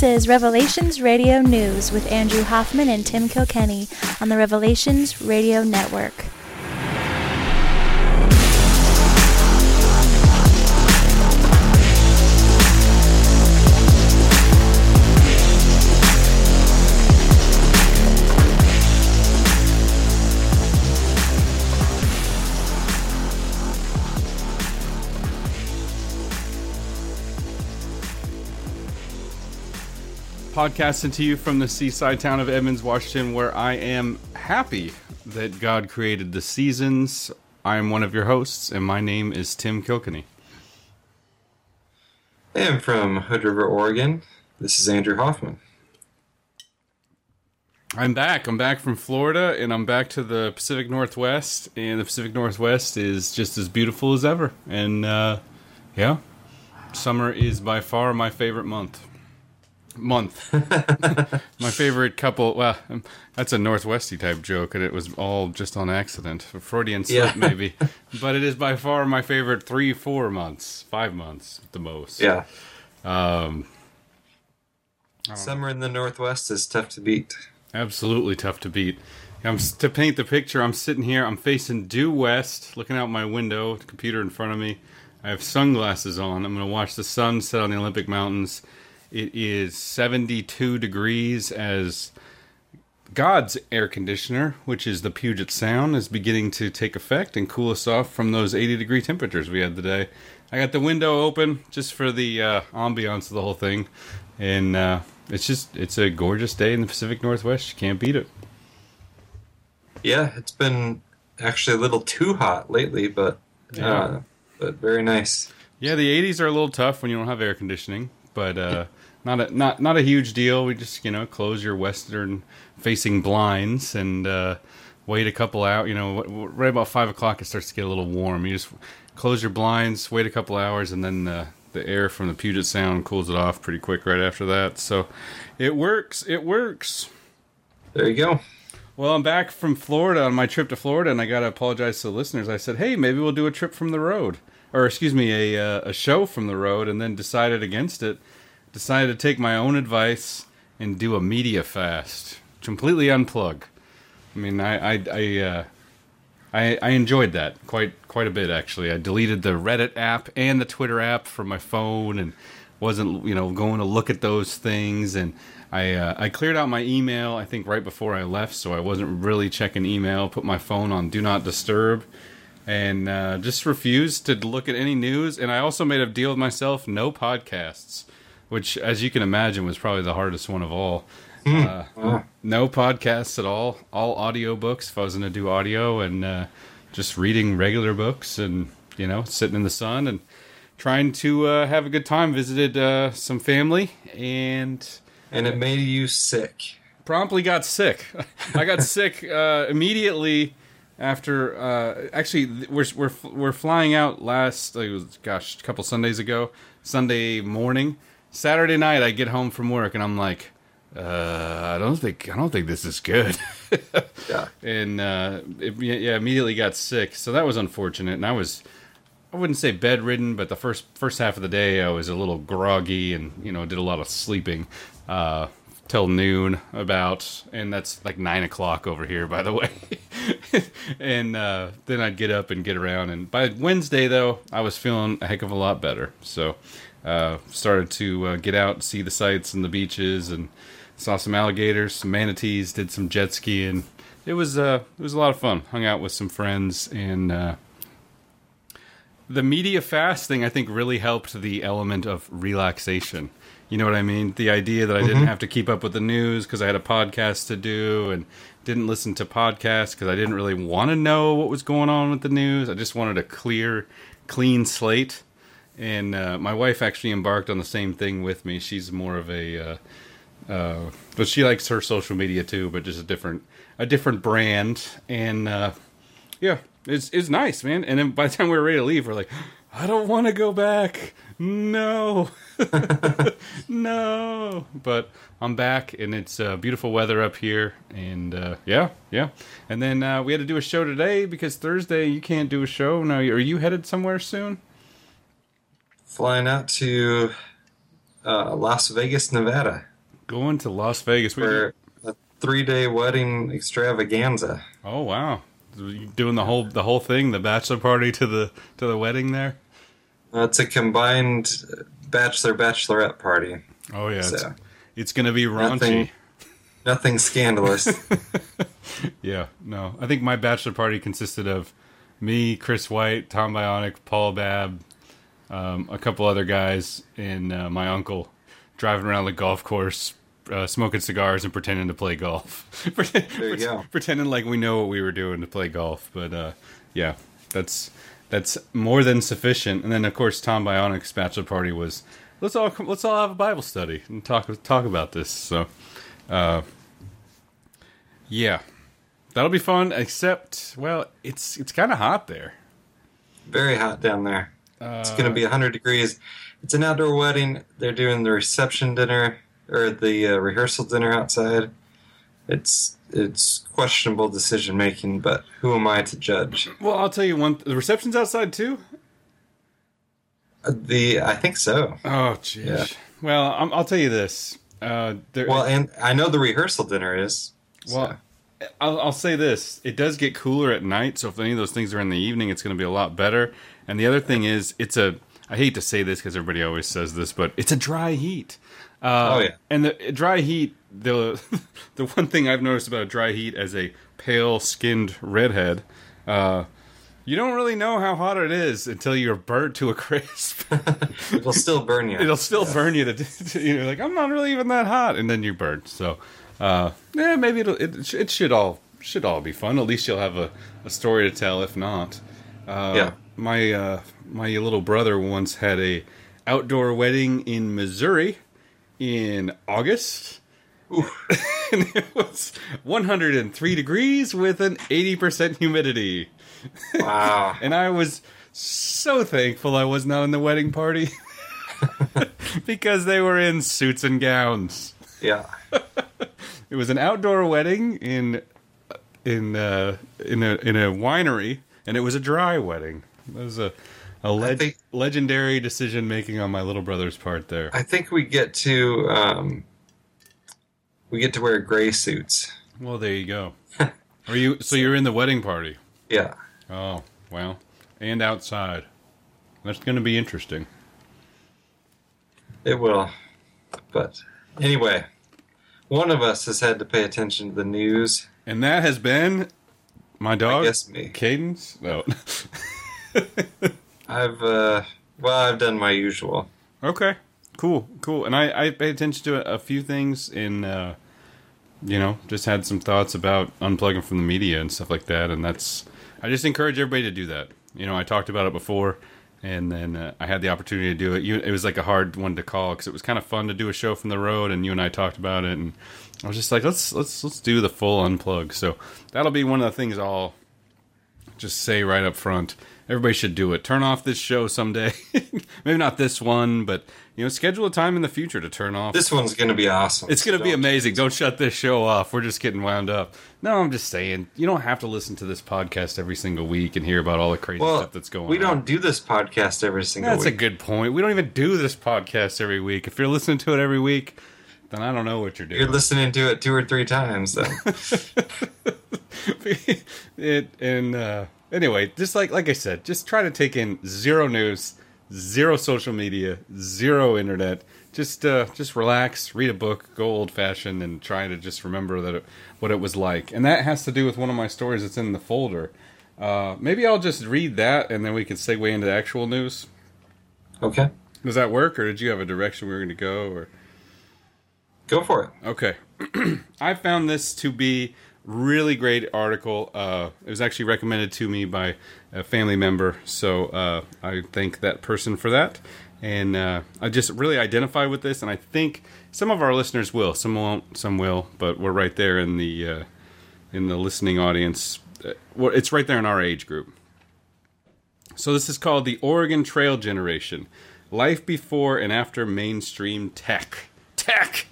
is Revelations Radio News with Andrew Hoffman and Tim Kilkenny on the Revelations Radio Network. Podcasting to you from the seaside town of Edmonds, Washington, where I am happy that God created the seasons. I am one of your hosts, and my name is Tim Kilkenny. I am from Hood River, Oregon. This is Andrew Hoffman. I'm back. I'm back from Florida, and I'm back to the Pacific Northwest, and the Pacific Northwest is just as beautiful as ever. And, yeah, summer is by far my favorite month. My favorite couple. Well, that's a Northwesty type joke, and it was all just on accident, a Freudian slip maybe. But it is by far my favorite 3-4 months, 5 months at the most. Yeah. Summer in the Northwest is tough to beat. Absolutely tough to beat. To paint the picture, I'm sitting here. I'm facing due west, looking out my window, the computer in front of me. I have sunglasses on. I'm going to watch the sun set on the Olympic Mountains. It is 72 degrees as God's air conditioner, which is the Puget Sound, is beginning to take effect and cool us off from those 80-degree temperatures we had today. I got the window open just for the ambiance of the whole thing, and it's a gorgeous day in the Pacific Northwest. You can't beat it. Yeah, it's been actually a little too hot lately, but very nice. Yeah, the 80s are a little tough when you don't have air conditioning. But not a huge deal. We just close your western facing blinds and wait a couple hours. Right about 5 o'clock it starts to get a little warm. You just close your blinds, wait a couple hours, and then the air from the Puget Sound cools it off pretty quick right after that. So it works. It works. There you go. Well, I'm back from Florida on my trip to Florida, and I got to apologize to the listeners. I said, hey, maybe we'll do a trip from the road. Or, excuse me, a show from the road, and then decided against it. Decided to take my own advice and do a media fast. Completely unplug. I mean, I enjoyed that quite a bit, actually. I deleted the Reddit app and the Twitter app from my phone and wasn't, going to look at those things. And I cleared out my email, I think, right before I left, so I wasn't really checking email. Put my phone on Do Not Disturb. And just refused to look at any news. And I also made a deal with myself, no podcasts, which, as you can imagine, was probably the hardest one of all. No podcasts at all audiobooks if I was going to do audio, and just reading regular books and, sitting in the sun and trying to have a good time. Visited some family, and it made you sick. Promptly got sick. I got sick immediately. After actually, we're flying out a couple Sundays ago. Sunday morning, Saturday night, I get home from work and I'm like, I don't think this is good. Yeah. And immediately got sick. So that was unfortunate. And I wouldn't say bedridden, but the first half of the day I was a little groggy and did a lot of sleeping. Till noon and that's like 9 o'clock over here, by the way. And then I'd get up and get around, and by Wednesday though I was feeling a heck of a lot better, so started to get out and see the sights and the beaches, and saw some alligators, some manatees, did some jet skiing. It was a lot of fun. Hung out with some friends, and the media fast thing I think really helped the element of relaxation. You know what I mean? The idea that I didn't have to keep up with the news because I had a podcast to do, and didn't listen to podcasts because I didn't really want to know what was going on with the news. I just wanted a clean slate. And my wife actually embarked on the same thing with me. She's more of a, but she likes her social media too, but just a different brand. And it's nice, man. And then by the time we were ready to leave, we're like, I don't want to go back. No. No. But I'm back, and it's beautiful weather up here. And yeah. And then we had to do a show today because Thursday you can't do a show. Now, are you headed somewhere soon? Flying out to Las Vegas, Nevada. Going to Las Vegas for a 3-day wedding extravaganza. Oh wow! Doing the whole thing, the bachelor party to the wedding there. It's a combined bachelorette party. Oh yeah, So, it's going to be raunchy. Nothing scandalous. Yeah, no. I think my bachelor party consisted of me, Chris White, Tom Bionic, Paul Babb, a couple other guys, and my uncle driving around the golf course, smoking cigars and pretending to play golf. There you go. Pretending like we know what we were doing to play golf. But yeah, that's more than sufficient. And then of course Tom Bionic's bachelor party was let's all have a Bible study and talk about this. So yeah. That'll be fun, except, well, it's kind of hot there. Very hot down there. It's going to be 100 degrees. It's an outdoor wedding. They're doing the reception dinner, or the rehearsal dinner outside. It's questionable decision-making, but who am I to judge? Well, I'll tell you one. The reception's outside, too? I think so. Oh, jeez. Yeah. Well, I'll tell you this. And I know the rehearsal dinner is. Well, I'll say this. It does get cooler at night, so if any of those things are in the evening, it's going to be a lot better. And the other thing is, I hate to say this because everybody always says this, but it's a dry heat. Oh, yeah. And the dry heat, the one thing I've noticed about dry heat as a pale-skinned redhead, you don't really know how hot it is until you're burnt to a crisp. It'll still burn you. It'll still burn you. You're like, I'm not really even that hot, and then you're burnt. So, maybe it should all be fun. At least you'll have a story to tell. If not, Yeah. My little brother once had a outdoor wedding in Missouri in August. And it was 103 degrees with an 80% humidity. Wow. And I was so thankful I was not in the wedding party because they were in suits and gowns. Yeah. It was an outdoor wedding in a winery, and it was a dry wedding. It was a legendary decision making on my little brother's part there. I think we get to wear gray suits. Well, there you go. You're in the wedding party? Yeah. Oh, well, and outside. That's going to be interesting. It will. But anyway, one of us has had to pay attention to the news. And that has been my dog? I guess me. Cadence? No. I've done my usual. Okay. Cool. And I paid attention to a few things and, just had some thoughts about unplugging from the media and stuff like that. And I just encourage everybody to do that. I talked about it before, and then I had the opportunity to do it. It was like a hard one to call because it was kind of fun to do a show from the road, and you and I talked about it, and I was just like, let's do the full unplug. So that'll be one of the things I'll just say right up front. Everybody should do it. Turn off this show someday. Maybe not this one, but schedule a time in the future to turn off. This one's going to be awesome. It's going to be amazing. Don't shut this show off. We're just getting wound up. No, I'm just saying, you don't have to listen to this podcast every single week and hear about all the crazy stuff that's going on. We don't do this podcast every single week. That's a good point. We don't even do this podcast every week. If you're listening to it every week, then I don't know what you're doing. You're listening to it 2 or 3 times, then. Anyway, just like I said, just try to take in zero news, zero social media, zero internet. Just relax, read a book, go old-fashioned, and try to just remember what it was like. And that has to do with one of my stories that's in the folder. Maybe I'll just read that, and then we can segue into actual news. Okay. Does that work, or did you have a direction we were going to go? Or go for it. Okay. I found this to be really great article. It was actually recommended to me by a family member, so I thank that person for that. And I just really identify with this, and I think some of our listeners will. Some won't, some will, but we're right there in the listening audience. It's right there in our age group. So this is called The Oregon Trail Generation. Life Before and After Mainstream Tech. Tech!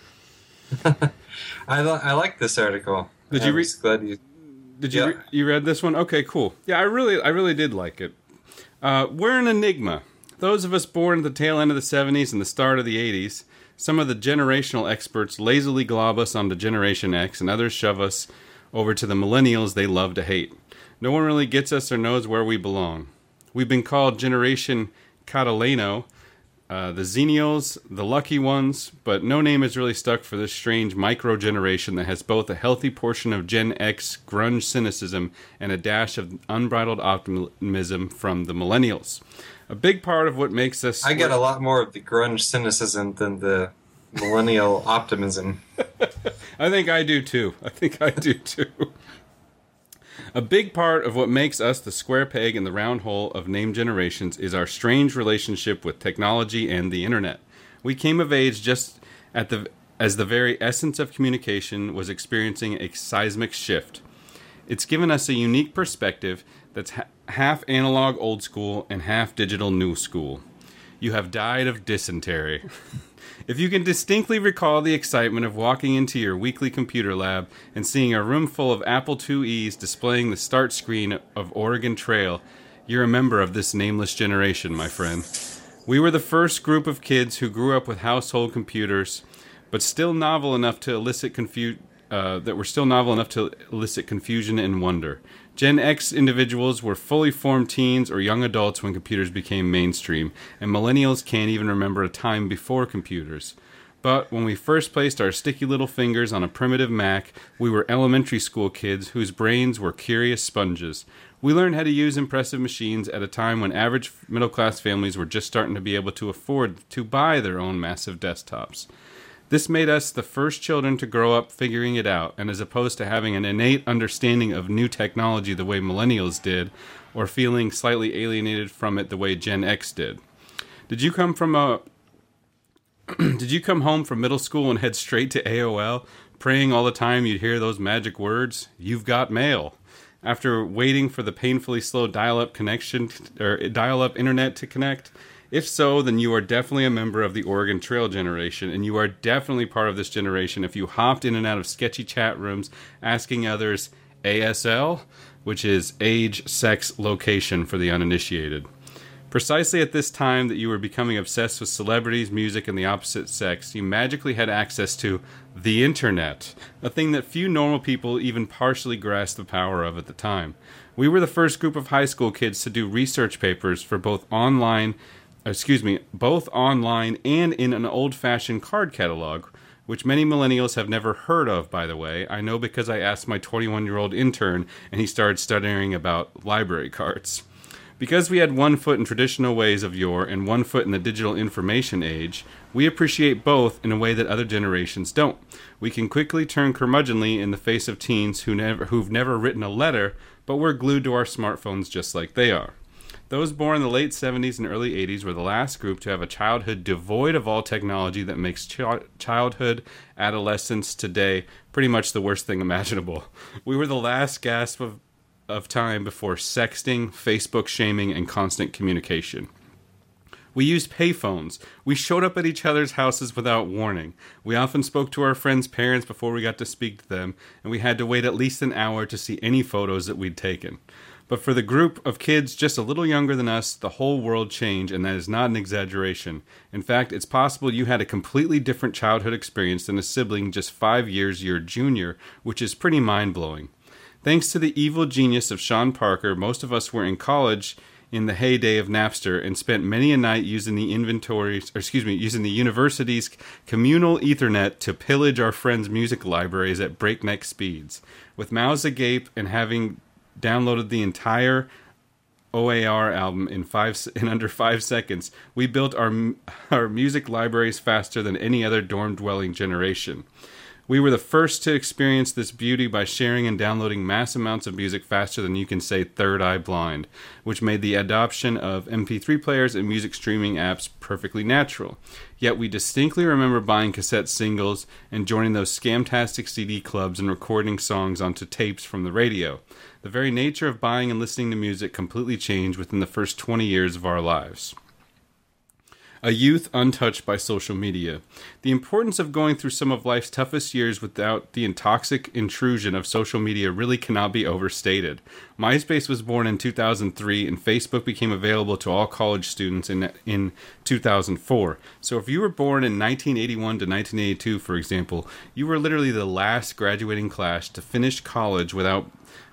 I like this article. Did you read? Glad you. Did you? Yeah. You read this one? Okay, cool. Yeah, I really did like it. We're an enigma. Those of us born at the tail end of the 70s and the start of the 80s Some of the generational experts lazily glob us onto Generation X, and others shove us over to the millennials they love to hate. No one really gets us or knows where we belong. We've been called Generation Catalano, the Xenials, the lucky ones, but no name is really stuck for this strange micro-generation that has both a healthy portion of Gen X grunge cynicism and a dash of unbridled optimism from the millennials. A big part of what makes us... I get a lot more of the grunge cynicism than the millennial optimism. I think I do too. A big part of what makes us the square peg in the round hole of named generations is our strange relationship with technology and the internet. We came of age just as the very essence of communication was experiencing a seismic shift. It's given us a unique perspective that's half analog old school and half digital new school. You have died of dysentery. If you can distinctly recall the excitement of walking into your weekly computer lab and seeing a room full of Apple IIe's displaying the start screen of Oregon Trail, you're a member of this nameless generation, my friend. We were the first group of kids who grew up with household computers, but still novel enough to elicit confusion and wonder. Gen X individuals were fully formed teens or young adults when computers became mainstream, and millennials can't even remember a time before computers. But when we first placed our sticky little fingers on a primitive Mac, we were elementary school kids whose brains were curious sponges. We learned how to use impressive machines at a time when average middle-class families were just starting to be able to afford to buy their own massive desktops. This made us the first children to grow up figuring it out, and as opposed to having an innate understanding of new technology the way millennials did, or feeling slightly alienated from it the way Gen X did. Did you come home from middle school and head straight to AOL, praying all the time you'd hear those magic words, "You've got mail," after waiting for the painfully slow dial-up connection or dial-up internet to connect? If so, then you are definitely a member of the Oregon Trail generation, and you are definitely part of this generation if you hopped in and out of sketchy chat rooms asking others ASL, which is age, sex, location for the uninitiated. Precisely at this time that you were becoming obsessed with celebrities, music, and the opposite sex, you magically had access to the internet, a thing that few normal people even partially grasped the power of at the time. We were the first group of high school kids to do research papers for both online and in an old-fashioned card catalog, which many millennials have never heard of, by the way. I know because I asked my 21-year-old intern, and he started studying about library cards. Because we had one foot in traditional ways of yore and one foot in the digital information age, we appreciate both in a way that other generations don't. We can quickly turn curmudgeonly in the face of teens who've never written a letter, but we're glued to our smartphones just like they are. Those born in the late 70s and early 80s were the last group to have a childhood devoid of all technology that makes childhood, adolescence today pretty much the worst thing imaginable. We were the last gasp of time before sexting, Facebook shaming, and constant communication. We used payphones. We showed up at each other's houses without warning. We often spoke to our friends' parents before we got to speak to them, and we had to wait at least an hour to see any photos that we'd taken. But for the group of kids just a little younger than us, the whole world changed, and that is not an exaggeration. In fact, it's possible you had a completely different childhood experience than a sibling just 5 years your junior, which is pretty mind-blowing. Thanks to the evil genius of Sean Parker, most of us were in college in the heyday of Napster and spent many a night using the university's communal Ethernet to pillage our friends' music libraries at breakneck speeds. With mouths agape and having downloaded the entire OAR album in under 5 seconds, we built our music libraries faster than any other dorm-dwelling generation. We were the first to experience this beauty by sharing and downloading mass amounts of music faster than you can say third eye blind, which made the adoption of MP3 players and music streaming apps perfectly natural. Yet we distinctly remember buying cassette singles and joining those scamtastic CD clubs and recording songs onto tapes from the radio. The very nature of buying and listening to music completely changed within the first 20 years of our lives. A youth untouched by social media. The importance of going through some of life's toughest years without the intoxic intrusion of social media really cannot be overstated. MySpace was born in 2003, and Facebook became available to all college students in 2004. So if you were born in 1981 to 1982, for example, you were literally the last graduating class to finish college without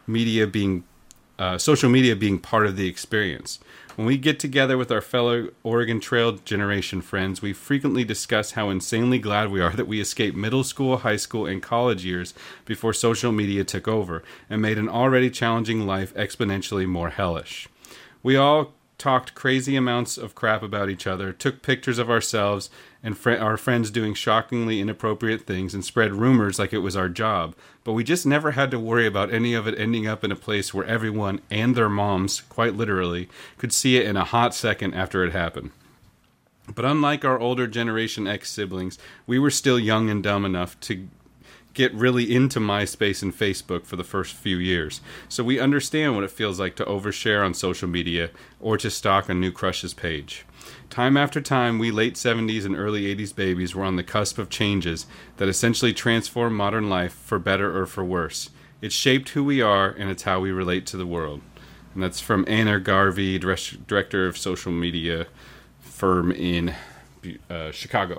social media being part of the experience. When we get together with our fellow Oregon Trail generation friends, we frequently discuss how insanely glad we are that we escaped middle school, high school, and college years before social media took over and made an already challenging life exponentially more hellish. We all talked crazy amounts of crap about each other, took pictures of ourselves and our friends doing shockingly inappropriate things, and spread rumors like it was our job. But we just never had to worry about any of it ending up in a place where everyone, and their moms, quite literally, could see it in a hot second after it happened. But unlike our older Generation X siblings, we were still young and dumb enough to get really into MySpace and Facebook for the first few years. So we understand what it feels like to overshare on social media or to stalk a new crush's page. Time after time, we late 70s and early 80s babies were on the cusp of changes that essentially transform modern life for better or for worse. It's shaped who we are, and it's how we relate to the world. And that's from Anna Garvey, director of social media firm in Chicago.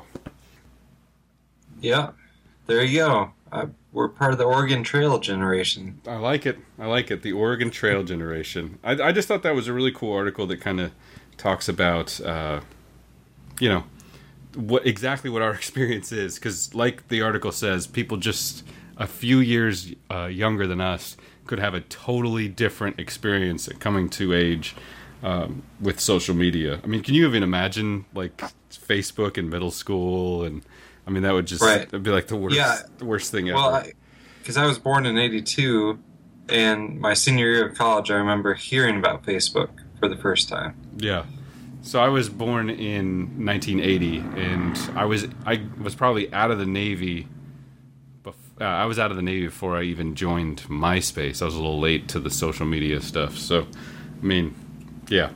Yeah, there you go. We're part of the Oregon Trail generation. I like it. The Oregon Trail generation. I just thought that was a really cool article that kind of talks about, what our experience is. Because like the article says, people just a few years younger than us could have a totally different experience at coming to age with social media. I mean, can you even imagine like Facebook in middle school? And I mean, that would just it'd be like the worst thing ever. Well, because I was born in '82, and my senior year of college, I remember hearing about Facebook for the first time. Yeah. So I was born in 1980, and I was probably out of the Navy. I was out of the Navy before I even joined MySpace. I was a little late to the social media stuff. So, I mean, yeah.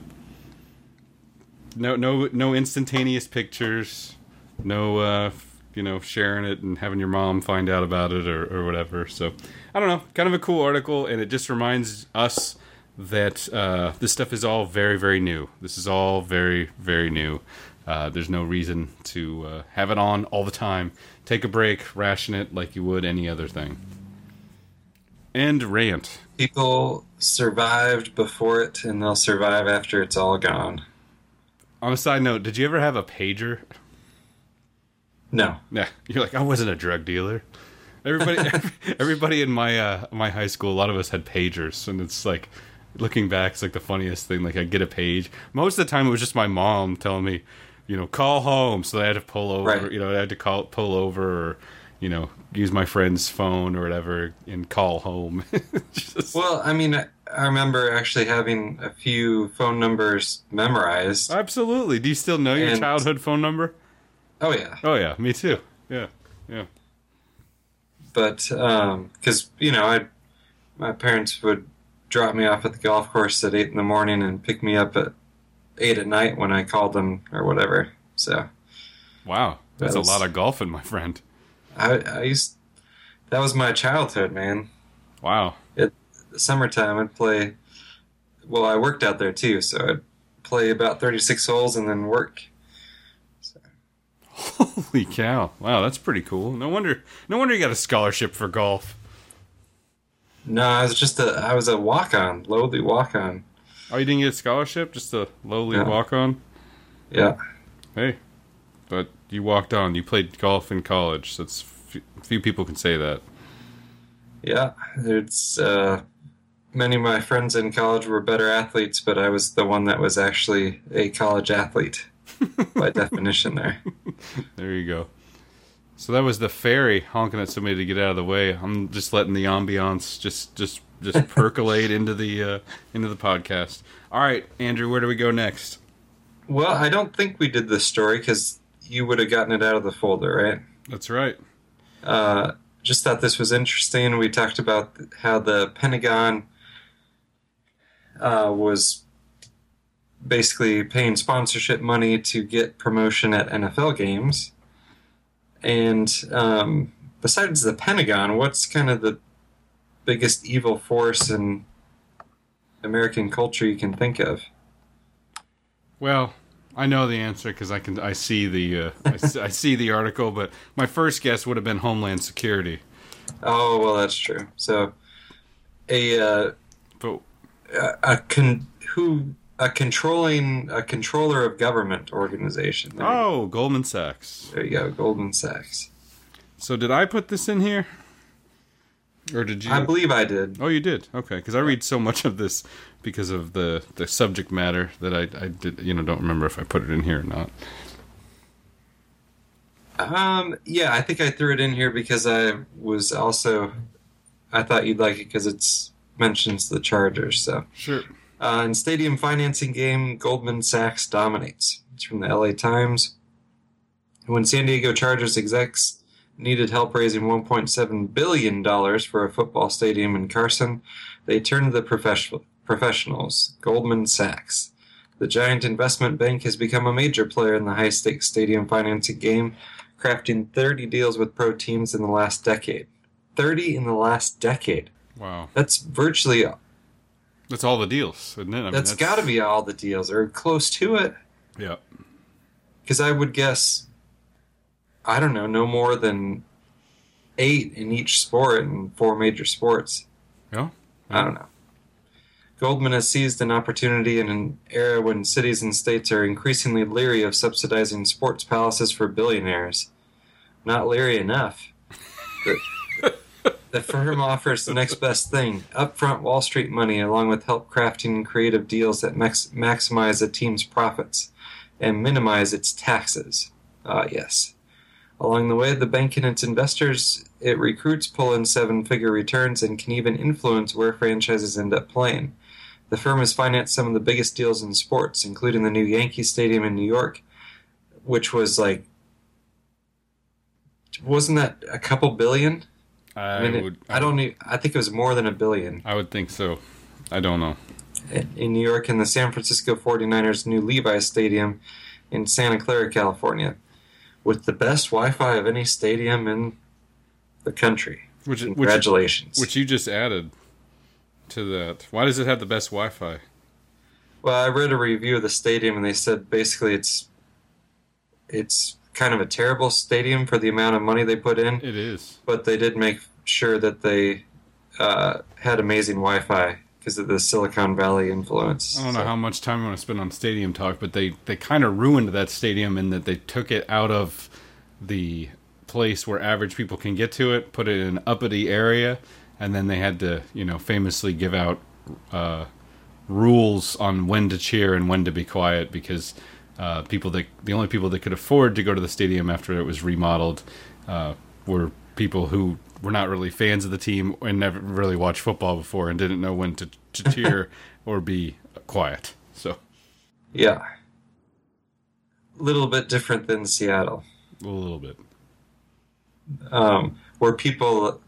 No instantaneous pictures. No, sharing it and having your mom find out about it or whatever. So, I don't know. Kind of a cool article, and it just reminds us that this stuff is all very, very new. This is all very, very new. There's no reason to have it on all the time. Take a break, ration it like you would any other thing. And rant. People survived before it, and they'll survive after it's all gone. On a side note, did you ever have a pager? No. Yeah, you're like, I wasn't a drug dealer. Everybody in my high school, a lot of us had pagers, and it's like, looking back, it's like the funniest thing. Like, I'd get a page. Most of the time, it was just my mom telling me, call home. So I had to pull over. Right. I had to pull over, or use my friend's phone or whatever and call home. Well, I mean, I remember actually having a few phone numbers memorized. Absolutely. Do you still know your childhood phone number? Oh yeah. Oh yeah, me too. Yeah. But because my parents would drop me off at the golf course at 8 a.m. and pick me up at 8 p.m. when I called them or whatever. So, wow, that's a lot of golfing, my friend. I used that was my childhood, man. Wow. At the summertime, I'd play. Well, I worked out there too, so I'd play about 36 holes and then work. So. Holy cow! Wow, that's pretty cool. No wonder you got a scholarship for golf. No, I was a walk-on, lowly walk-on. Oh, you didn't get a scholarship? Just a lowly walk-on? Yeah. Hey, but you walked on. You played golf in college. So few people can say that. Yeah, it's many of my friends in college were better athletes, but I was the one that was actually a college athlete by definition. There you go. So that was the ferry honking at somebody to get out of the way. I'm just letting the ambiance just percolate into the podcast. All right, Andrew, where do we go next? Well, I don't think we did this story because you would have gotten it out of the folder, right? That's right. Just thought this was interesting. We talked about how the Pentagon was basically paying sponsorship money to get promotion at NFL games. And besides the Pentagon, what's kind of the biggest evil force in American culture you can think of? Well, I know the answer because I see the I see the article, but my first guess would have been Homeland Security. Oh, well, that's true. So, a controller of government organization. Goldman Sachs. There you go, Goldman Sachs. So did I put this in here? Or did you? I believe I did. Oh, you did? Okay, because I read so much of this because of the subject matter that I did, don't remember if I put it in here or not. Yeah, I think I threw it in here because I thought you'd like it because it mentions the Chargers, so. Sure. In stadium financing game, Goldman Sachs dominates. It's from the LA Times. When San Diego Chargers execs needed help raising $1.7 billion for a football stadium in Carson, they turned to the professionals, Goldman Sachs. The giant investment bank has become a major player in the high-stakes stadium financing game, crafting 30 deals with pro teams in the last decade. 30 in the last decade. Wow. That's virtually... That's all the deals, isn't it? That's got to be all the deals, or close to it. Yeah. Because I would guess, I don't know, no more than 8 in each sport in 4 major sports. Yeah. I don't know. Goldman has seized an opportunity in an era when cities and states are increasingly leery of subsidizing sports palaces for billionaires. Not leery enough. The firm offers the next best thing, upfront Wall Street money along with help crafting creative deals that maximize a team's profits and minimize its taxes. Yes. Along the way, the bank and its investors, it recruits pull-in 7-figure returns and can even influence where franchises end up playing. The firm has financed some of the biggest deals in sports, including the new Yankee Stadium in New York, which was wasn't that a couple billion? I think it was more than $1 billion. I would think so. I don't know. In New York, and the San Francisco 49ers' new Levi's Stadium in Santa Clara, California, with the best Wi-Fi of any stadium in the country. Congratulations. Which you just added to that. Why does it have the best Wi-Fi? Well, I read a review of the stadium, and they said basically it's kind of a terrible stadium for the amount of money they put in. It is. But they did make sure that they had amazing Wi-Fi because of the Silicon Valley influence. I don't know how much time I want to spend on stadium talk, but they kind of ruined that stadium in that they took it out of the place where average people can get to it, put it in an uppity area, and then they had to, famously give out rules on when to cheer and when to be quiet because the only people that could afford to go to the stadium after it was remodeled were people who were not really fans of the team and never really watched football before and didn't know when to cheer or be quiet. So, yeah, a little bit different than Seattle. A little bit, where people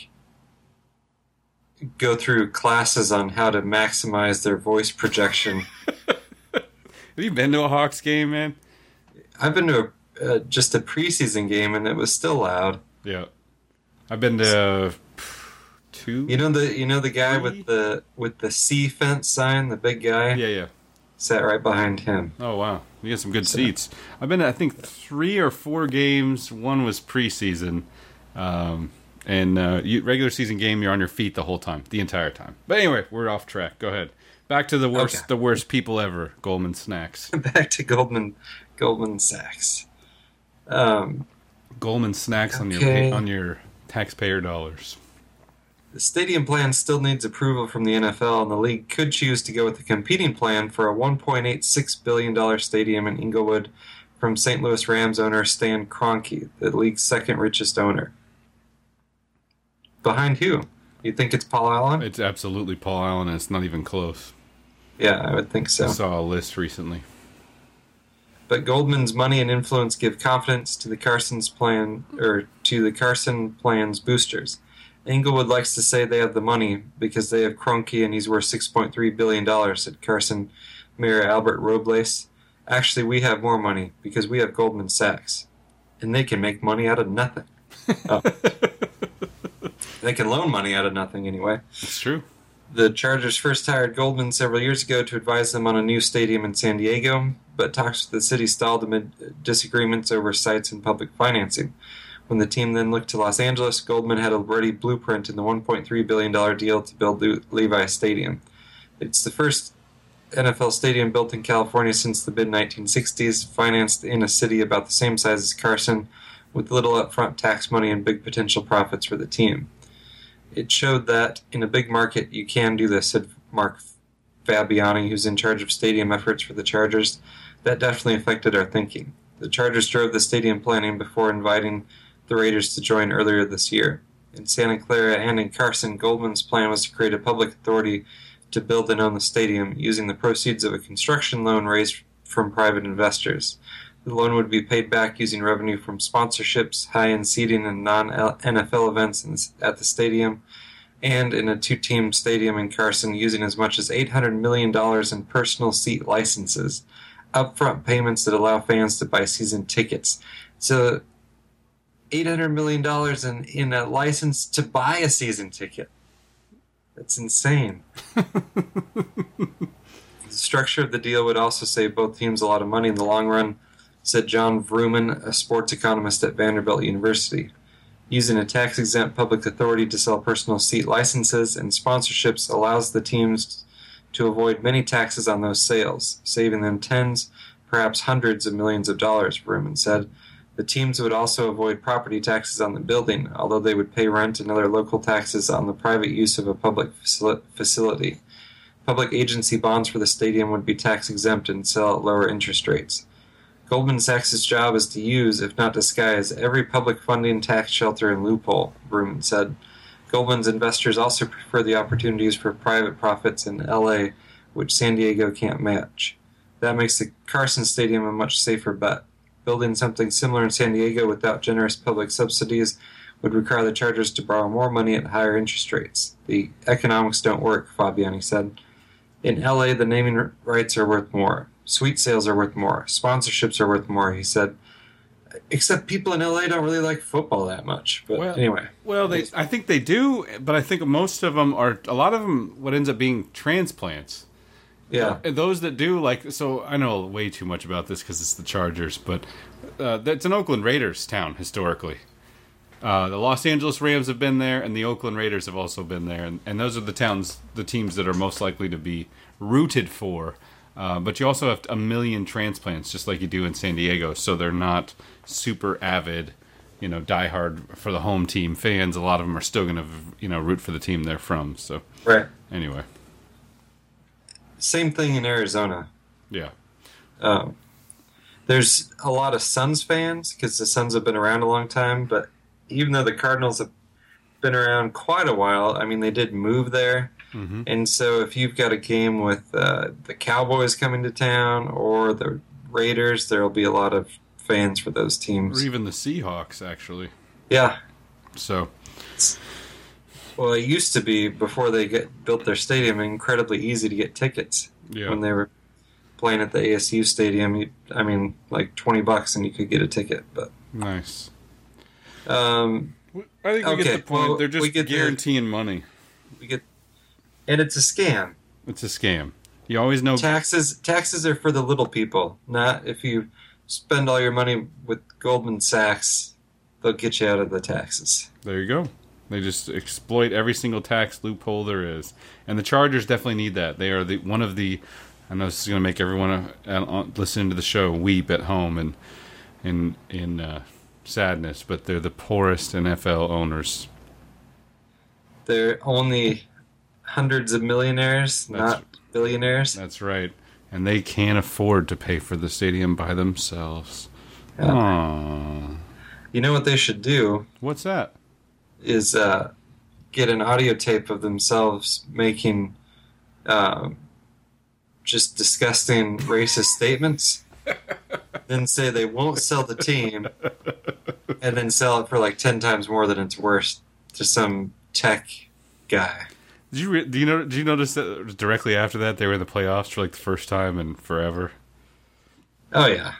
go through classes on how to maximize their voice projection. Have you been to a Hawks game, man? I've been to just a preseason game, and it was still loud. Yeah, I've been to 2. You know the guy 3? with the C fence sign, the big guy. Yeah. Sat right behind him. Oh wow, you got some good seats. I've been to, I think, 3 or 4 games. One was preseason, and regular season game. You're on your feet the whole time, the entire time. But anyway, we're off track. Go ahead. Back to the worst people ever, Goldman Sachs. Back to Goldman Sachs. Goldman Sachs on your taxpayer dollars. The stadium plan still needs approval from the NFL, and the league could choose to go with the competing plan for a $1.86 billion stadium in Inglewood from St. Louis Rams owner Stan Kroenke, the league's second richest owner. Behind who? You think it's Paul Allen? It's absolutely Paul Allen, and it's not even close. Yeah, I would think so. I saw a list recently. But Goldman's money and influence give confidence to the Carson plan's boosters. Inglewood likes to say they have the money because they have Kroenke and he's worth $6.3 billion, said Carson Mayor Albert Robles, "Actually, we have more money because we have Goldman Sachs, and they can make money out of nothing." Oh. They can loan money out of nothing anyway. It's true. The Chargers first hired Goldman several years ago to advise them on a new stadium in San Diego, but talks with the city stalled amid disagreements over sites and public financing. When the team then looked to Los Angeles, Goldman had a ready blueprint in the $1.3 billion deal to build Levi Stadium. It's the first NFL stadium built in California since the mid-1960s, financed in a city about the same size as Carson, with little upfront tax money and big potential profits for the team. It showed that in a big market you can do this, said Mark Fabiani, who's in charge of stadium efforts for the Chargers. That definitely affected our thinking. The Chargers drove the stadium planning before inviting the Raiders to join earlier this year. In Santa Clara and in Carson, Goldman's plan was to create a public authority to build and own the stadium using the proceeds of a construction loan raised from private investors. The loan would be paid back using revenue from sponsorships, high-end seating, and non-NFL events at the stadium, and in a two-team stadium in Carson using as much as $800 million in personal seat licenses, upfront payments that allow fans to buy season tickets. So $800 million in a license to buy a season ticket. That's insane. The structure of the deal would also save both teams a lot of money in the long run, said John Vrooman, a sports economist at Vanderbilt University. Using a tax-exempt public authority to sell personal seat licenses and sponsorships allows the teams to avoid many taxes on those sales, saving them tens, perhaps hundreds of millions of dollars, Vrooman said. The teams would also avoid property taxes on the building, although they would pay rent and other local taxes on the private use of a public facility. Public agency bonds for the stadium would be tax-exempt and sell at lower interest rates. Goldman Sachs' job is to use, if not disguise, every public funding, tax shelter, and loophole, Vrooman said. Goldman's investors also prefer the opportunities for private profits in L.A., which San Diego can't match. That makes the Carson Stadium a much safer bet. Building something similar in San Diego without generous public subsidies would require the Chargers to borrow more money at higher interest rates. The economics don't work, Fabiani said. In L.A., the naming rights are worth more. Suite sales are worth more. Sponsorships are worth more, he said. Except people in L.A. don't really like football that much. But anyway. Well, I think they do, but I think most of them are, a lot of them, what ends up being transplants. Yeah. Those that do, like, so I know way too much about this because it's the Chargers, but that's an Oakland Raiders town, historically. The Los Angeles Rams have been there, and the Oakland Raiders have also been there, and those are the teams that are most likely to be rooted for. But you also have a million transplants, just like you do in San Diego, so they're not super avid, diehard for the home team fans. A lot of them are still going to, root for the team they're from. So, right. Anyway. Same thing in Arizona. Yeah. There's a lot of Suns fans, because the Suns have been around a long time, but even though the Cardinals have been around quite a while, I mean, they did move there. Mm-hmm. And so if you've got a game with the Cowboys coming to town or the Raiders, there will be a lot of fans for those teams. Or even the Seahawks, actually. Yeah. So. Well, it used to be, before they built their stadium, incredibly easy to get tickets. Yeah. When they were playing at the ASU stadium, like $20 and you could get a ticket. But nice. I think we get the point. Well, they're just guaranteeing money. And it's a scam. It's a scam. You always know taxes are for the little people. Not if you spend all your money with Goldman Sachs, they'll get you out of the taxes. There you go. They just exploit every single tax loophole there is. And the Chargers definitely need that. They are one of the, I know this is going to make everyone listening to the show weep at home and in sadness, but they're the poorest NFL owners. They're only hundreds of millionaires, not billionaires. That's right. And they can't afford to pay for the stadium by themselves. Yeah. Aww. You know what they should do? What's that? Is get an audio tape of themselves making just disgusting racist statements, then say they won't sell the team, and then sell it for like 10 times more than it's worth to some tech guy. Did you notice that directly after that they were in the playoffs for like the first time in forever? Oh yeah,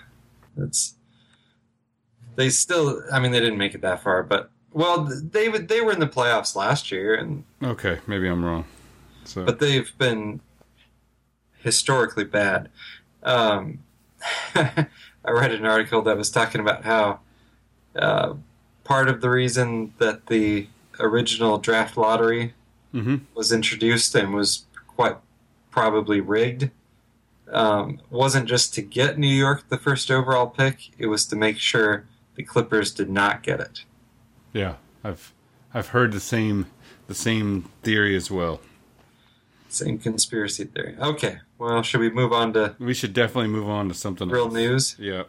they still. I mean, they didn't make it that far, but they were in the playoffs last year, and okay, maybe I'm wrong. So, but they've been historically bad. I read an article that was talking about how part of the reason that the original draft lottery was introduced and was quite probably rigged wasn't just to get New York the first overall pick. It was to make sure the Clippers did not get it. Yeah, I've heard the same theory as well. Same conspiracy theory. Okay, well, should we move on to... We should definitely move on to something real else. News? Yeah.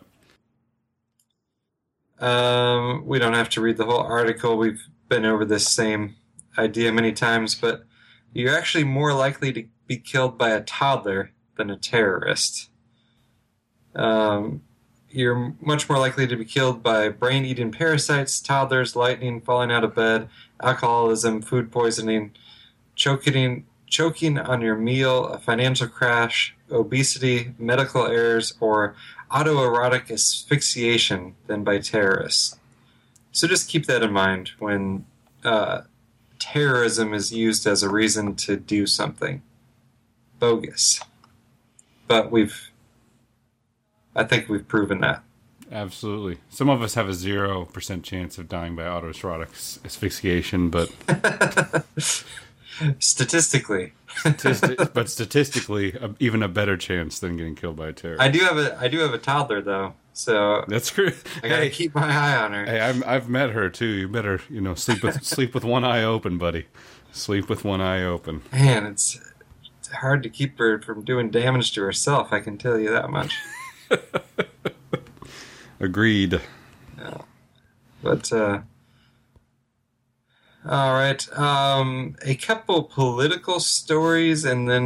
We don't have to read the whole article. We've been over this same idea many times, but you're actually more likely to be killed by a toddler than a terrorist. You're much more likely to be killed by brain-eating parasites, toddlers, lightning, falling out of bed, alcoholism, food poisoning, choking on your meal, a financial crash, obesity, medical errors, or autoerotic asphyxiation than by terrorists. So just keep that in mind when terrorism is used as a reason to do something bogus. But I think we've proven that. Absolutely. Some of us have a 0% chance of dying by autoerotic asphyxiation, but... Statistically. But statistically, even a better chance than getting killed by a terrorist. I do have a toddler, though, so... That's great. I gotta keep my eye on her. Hey, I've met her, too. You better, sleep with one eye open, buddy. Sleep with one eye open. Man, it's hard to keep her from doing damage to herself, I can tell you that much. Agreed. Yeah. But, all right. A couple political stories, and then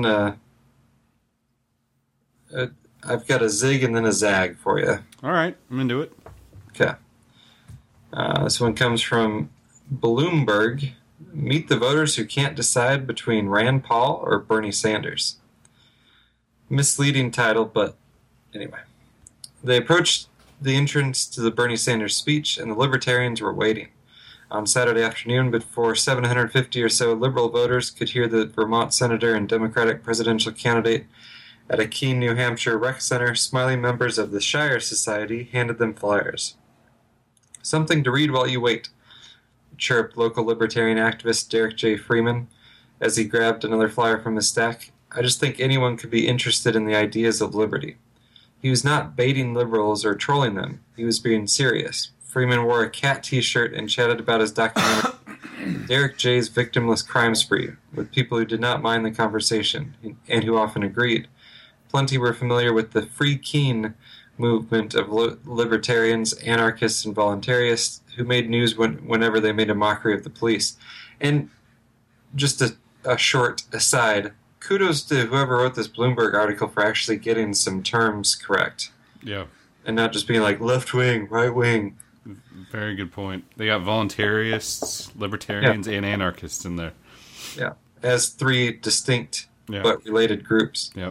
I've got a zig and then a zag for you. All right, I'm into it. Okay. This one comes from Bloomberg. Meet the voters who can't decide between Rand Paul or Bernie Sanders. Misleading title, but anyway. They approached the entrance to the Bernie Sanders speech, and the Libertarians were waiting. On Saturday afternoon, before 750 or so liberal voters could hear the Vermont senator and Democratic presidential candidate at a Keene, New Hampshire rec center, smiling members of the Shire Society handed them flyers. Something to read while you wait, chirped local libertarian activist Derek J. Freeman as he grabbed another flyer from his stack. I just think anyone could be interested in the ideas of liberty. He was not baiting liberals or trolling them. He was being serious. Freeman wore a cat t-shirt and chatted about his documentary, Derek J's Victimless Crime Spree, with people who did not mind the conversation, and who often agreed. Plenty were familiar with the Free Keene movement of libertarians, anarchists, and voluntarists who made news whenever they made a mockery of the police. And just a short aside, kudos to whoever wrote this Bloomberg article for actually getting some terms correct. Yeah. And not just being like left wing, right wing. Very good point. They got voluntarists, libertarians, and anarchists in there. Yeah. As three distinct but related groups. Yep.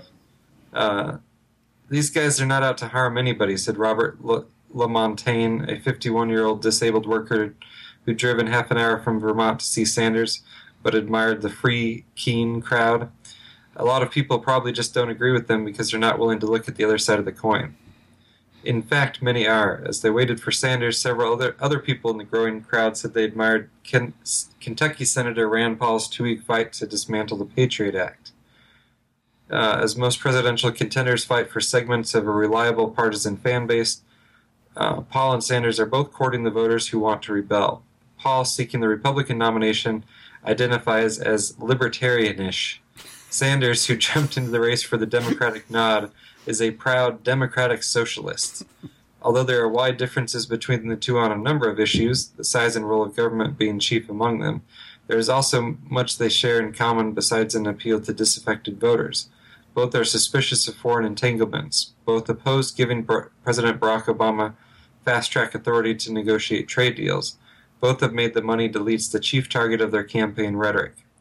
These guys are not out to harm anybody, said Robert Lamontagne, a 51-year-old disabled worker who'd driven half an hour from Vermont to see Sanders, but admired the Free Keene crowd. A lot of people probably just don't agree with them because they're not willing to look at the other side of the coin. In fact, many are. As they waited for Sanders, several other people in the growing crowd said they admired Kentucky Senator Rand Paul's 2-week fight to dismantle the Patriot Act. As most presidential contenders fight for segments of a reliable partisan fan base, Paul and Sanders are both courting the voters who want to rebel. Paul, seeking the Republican nomination, identifies as libertarianish. Sanders, who jumped into the race for the Democratic nod, is a proud democratic socialist. Although there are wide differences between the two on a number of issues, the size and role of government being chief among them, there is also much they share in common besides an appeal to disaffected voters. Both are suspicious of foreign entanglements. Both oppose giving President Barack Obama fast-track authority to negotiate trade deals. Both have made the moneyed elites the chief target of their campaign rhetoric.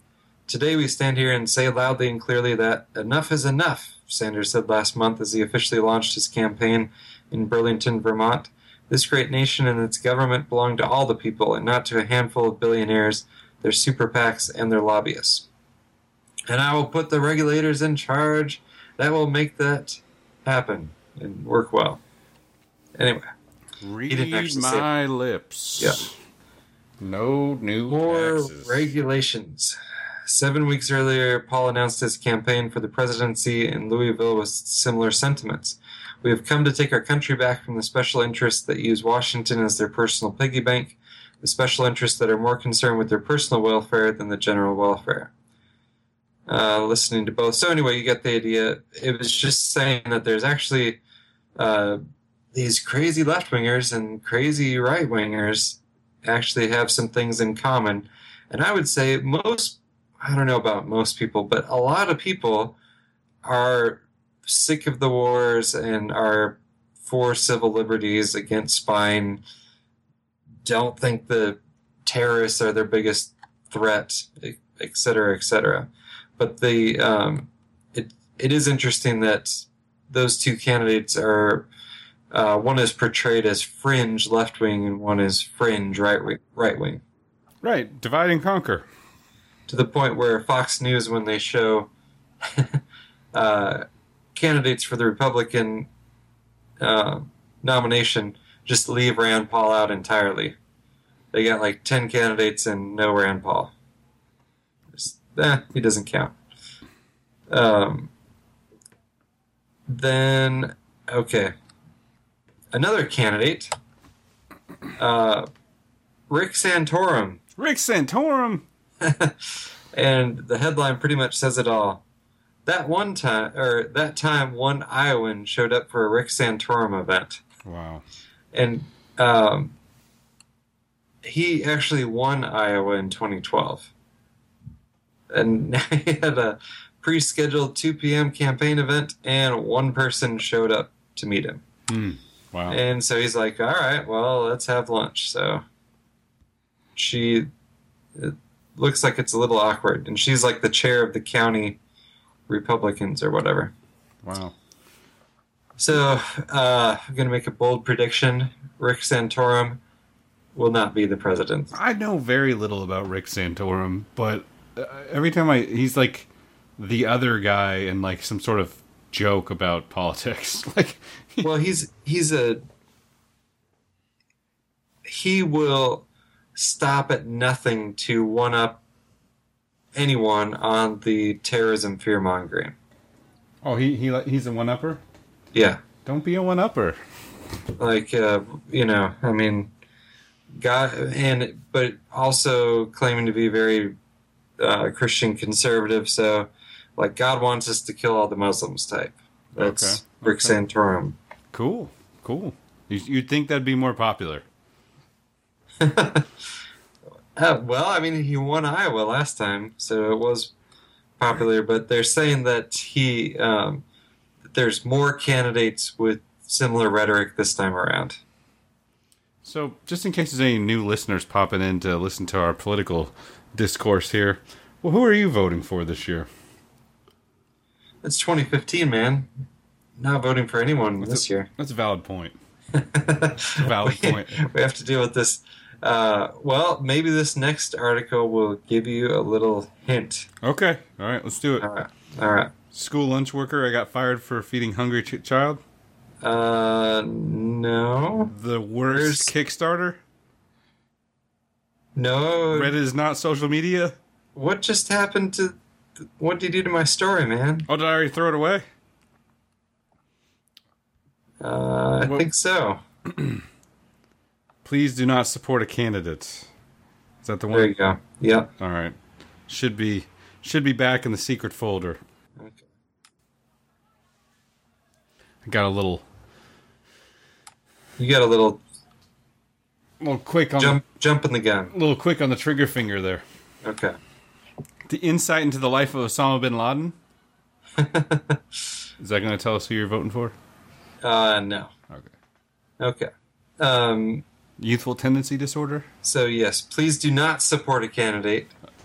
Today we stand here and say loudly and clearly that enough is enough, Sanders said last month as he officially launched his campaign in Burlington, Vermont. This great nation and its government belong to all the people and not to a handful of billionaires, their super PACs, and their lobbyists. And I will put the regulators in charge that will make that happen and work well. Anyway. Read my lips. Yeah. No new More taxes. regulations. 7 weeks earlier, Paul announced his campaign for the presidency in Louisville with similar sentiments. We have come to take our country back from the special interests that use Washington as their personal piggy bank, the special interests that are more concerned with their personal welfare than the general welfare. Listening to both. So anyway, you get the idea. It was just saying that there's actually these crazy left-wingers and crazy right-wingers actually have some things in common. And I would say I don't know about most people, but a lot of people are sick of the wars and are for civil liberties, against spying, don't think the terrorists are their biggest threat, et cetera, et cetera. But it is interesting that those two candidates are, one is portrayed as fringe left-wing and one is fringe right-wing. Right, divide and conquer. To the point where Fox News, when they show candidates for the Republican nomination, just leave Rand Paul out entirely. They got like 10 candidates and no Rand Paul. He doesn't count. Then, okay. Another candidate, Rick Santorum. Rick Santorum! And the headline pretty much says it all. That time, one Iowan showed up for a Rick Santorum event. Wow. And he actually won Iowa in 2012. And he had a pre-scheduled 2 p.m. campaign event, and one person showed up to meet him. Wow. And so he's like, all right, well, let's have lunch. So it looks like it's a little awkward. And she's like the chair of the county Republicans or whatever. Wow. So I'm going to make a bold prediction. Rick Santorum will not be the president. I know very little about Rick Santorum, but every time he's like the other guy in like some sort of joke about politics. Like, well, he will stop at nothing to one up anyone on the terrorism fear mongering. Oh, he's a one-upper? Yeah. Don't be a one-upper. Like, I mean, but also claiming to be very Christian conservative. So, like, God wants us to kill all the Muslims type. That's okay. Rick Santorum. Cool. You'd think that'd be more popular. Well, I mean, he won Iowa last time, so it was popular. But they're saying that there's more candidates with similar rhetoric this time around. So, just in case there's any new listeners popping in to listen to our political discourse here, well, who are you voting for this year? It's 2015, man. Not voting for anyone this year. That's a valid point. Valid point. We have to deal with this. Well, maybe this next article will give you a little hint. Okay. All right, let's do it. All right. School lunch worker, I got fired for feeding hungry child. No. The worst Kickstarter? No. Reddit is not social media? What just happened to... What did you do to my story, man? Oh, did I already throw it away? I think so. Please do not support a candidate. Is that the one? There you go. Yep. All right. Should be back in the secret folder. Okay. I got a little... You got a little quick on jumping the gun. A little quick on the trigger finger there. Okay. The insight into the life of Osama bin Laden. Is that going to tell us who you're voting for? No. Okay. Youthful tendency disorder? So yes, please do not support a candidate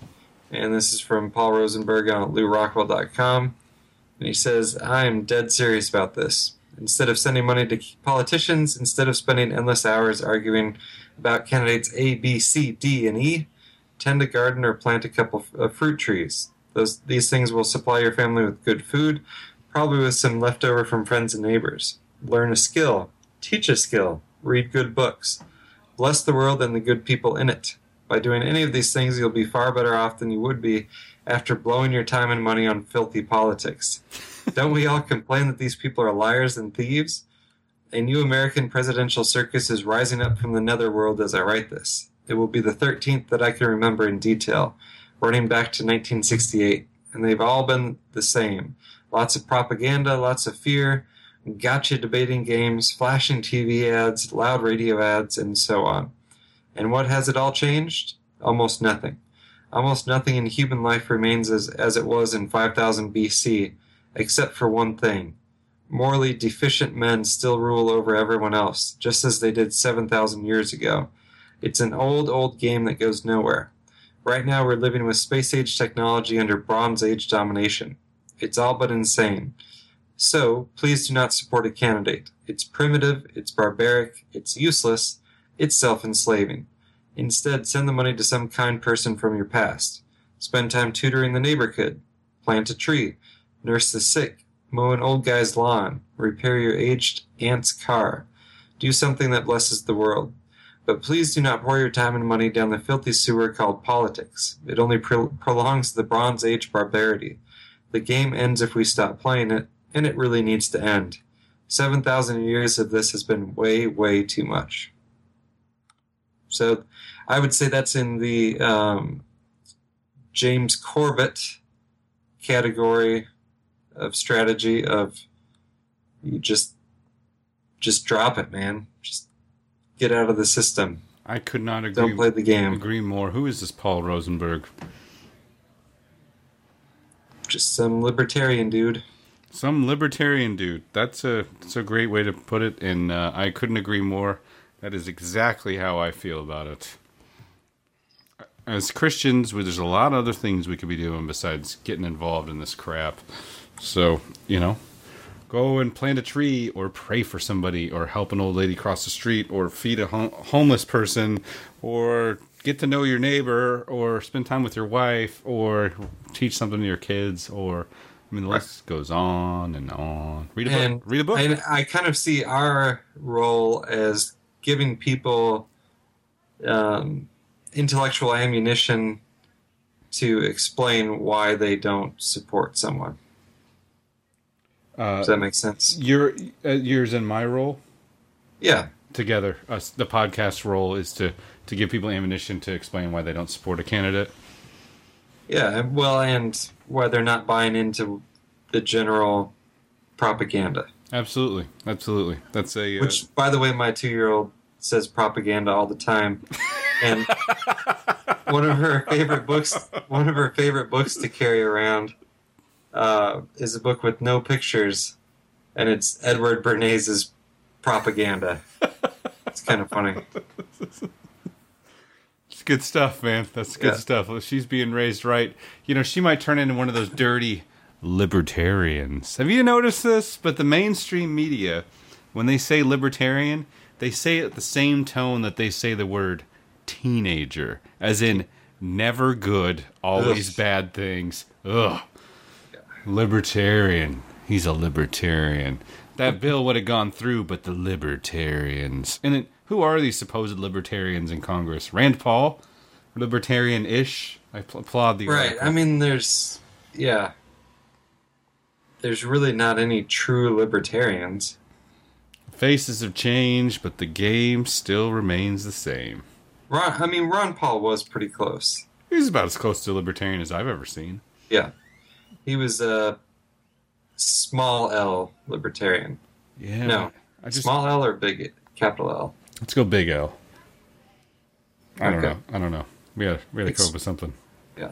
And this is from Paul Rosenberg on LouRockwell.com. And he says, I am dead serious about this. Instead of sending money to politicians, instead of spending endless hours arguing about candidates A, B, C, D, and E, tend a garden or plant a couple of fruit trees. These things will supply your family with good food, probably with some leftover from friends and neighbors. Learn a skill. Teach a skill. Read good books. Bless the world and the good people in it. By doing any of these things, you'll be far better off than you would be after blowing your time and money on filthy politics. Don't we all complain that these people are liars and thieves? A new American presidential circus is rising up from the netherworld as I write this. It will be the 13th that I can remember in detail, running back to 1968, and they've all been the same. Lots of propaganda, lots of fear, gotcha debating games, flashing TV ads, loud radio ads, and so on. And what has it all changed? Almost nothing. Almost nothing in human life remains as it was in 5000 BC, except for one thing. Morally deficient men still rule over everyone else, just as they did 7,000 years ago. It's an old, old game that goes nowhere. Right now we're living with space-age technology under Bronze Age domination. It's all but insane. So, please do not support a candidate. It's primitive, it's barbaric, it's useless, it's self-enslaving. Instead, send the money to some kind person from your past. Spend time tutoring the neighborhood. Plant a tree. Nurse the sick. Mow an old guy's lawn. Repair your aged aunt's car. Do something that blesses the world. But please do not pour your time and money down the filthy sewer called politics. It only prolongs the Bronze Age barbarity. The game ends if we stop playing it, and it really needs to end. 7,000 years of this has been way, way too much. So I would say that's in the James Corbett category of strategy of you just drop it, man. Just get out of the system. I could not agree. Don't play the game. Agree more. Who is this Paul Rosenberg? Just some libertarian dude. Some libertarian dude. That's a great way to put it, and I couldn't agree more. That is exactly how I feel about it. As Christians, there's a lot of other things we could be doing besides getting involved in this crap. So, go and plant a tree, or pray for somebody, or help an old lady cross the street, or feed a homeless person, or get to know your neighbor, or spend time with your wife, or teach something to your kids, or... the list goes on and on. Read a book. And I kind of see our role as giving people intellectual ammunition to explain why they don't support someone. Does that make sense? Yours and my role? Yeah. Together. The podcast role is to give people ammunition to explain why they don't support a candidate. Yeah, well, and why they're not buying into the general propaganda. Absolutely. That's a... Which, by the way, my 2-year-old says propaganda all the time. And one of her favorite books to carry around is a book with no pictures, and it's Edward Bernays' Propaganda. It's kind of funny. It's good stuff, man. That's good stuff. She's being raised right. She might turn into one of those dirty libertarians. Have you noticed this? But the mainstream media, when they say libertarian, they say it the same tone that they say the word teenager, as in never good, always bad things. Ugh. Libertarian. He's a libertarian. That bill would have gone through, but the libertarians. And who are these supposed libertarians in Congress? Rand Paul? Libertarian-ish? I applaud the article. I mean, there's really not any true libertarians. Faces have changed, but the game still remains the same. Ron Paul was pretty close. He's about as close to libertarian as I've ever seen. Yeah. He was a small L libertarian. Yeah. No. Small L or big capital L? Let's go big L. I don't know. We gotta come up with something. Yeah.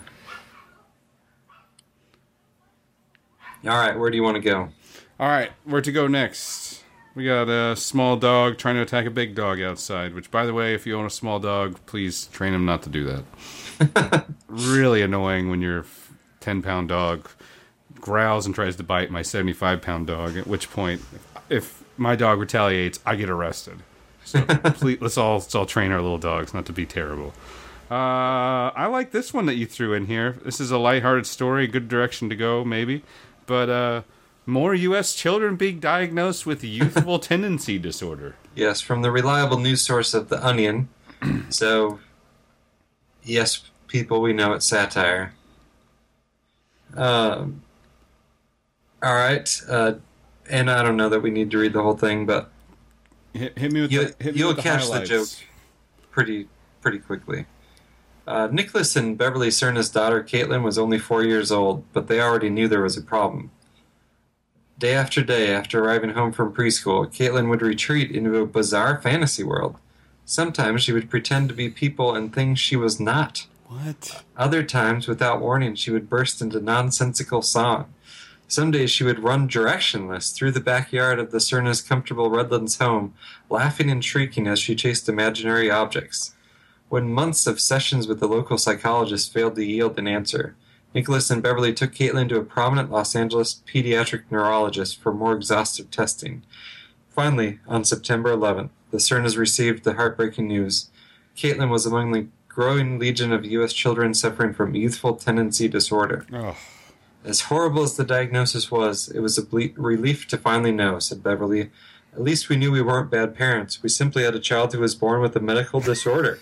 All right, where do you want to go? All right, where to go next? We got a small dog trying to attack a big dog outside, which, by the way, if you own a small dog, please train him not to do that. Really annoying when your 10-pound dog growls and tries to bite my 75-pound dog, at which point, if my dog retaliates, I get arrested. So please, let's all train our little dogs not to be terrible. I like this one that you threw in here. This is a lighthearted story, good direction to go, maybe. But more U.S. children being diagnosed with youthful tendency disorder. Yes, from the reliable news source of The Onion. So, yes, people, we know it's satire. All right. And I don't know that we need to read the whole thing, but hit me with you'll catch highlights. the joke pretty quickly. Nicholas and Beverly Cerna's daughter, Caitlin, was only 4 years old, but they already knew there was a problem. Day after day, after arriving home from preschool, Caitlin would retreat into a bizarre fantasy world. Sometimes she would pretend to be people and things she was not. What? Other times, without warning, she would burst into nonsensical song. Some days she would run directionless through the backyard of the Cerna's comfortable Redlands home, laughing and shrieking as she chased imaginary objects. When months of sessions with the local psychologist failed to yield an answer, Nicholas and Beverly took Caitlin to a prominent Los Angeles pediatric neurologist for more exhaustive testing. Finally, on September 11th, the Cernas received the heartbreaking news. Caitlin was among the growing legion of U.S. children suffering from youthful tendency disorder. Oh. As horrible as the diagnosis was, it was a relief to finally know, said Beverly. At least we knew we weren't bad parents. We simply had a child who was born with a medical disorder.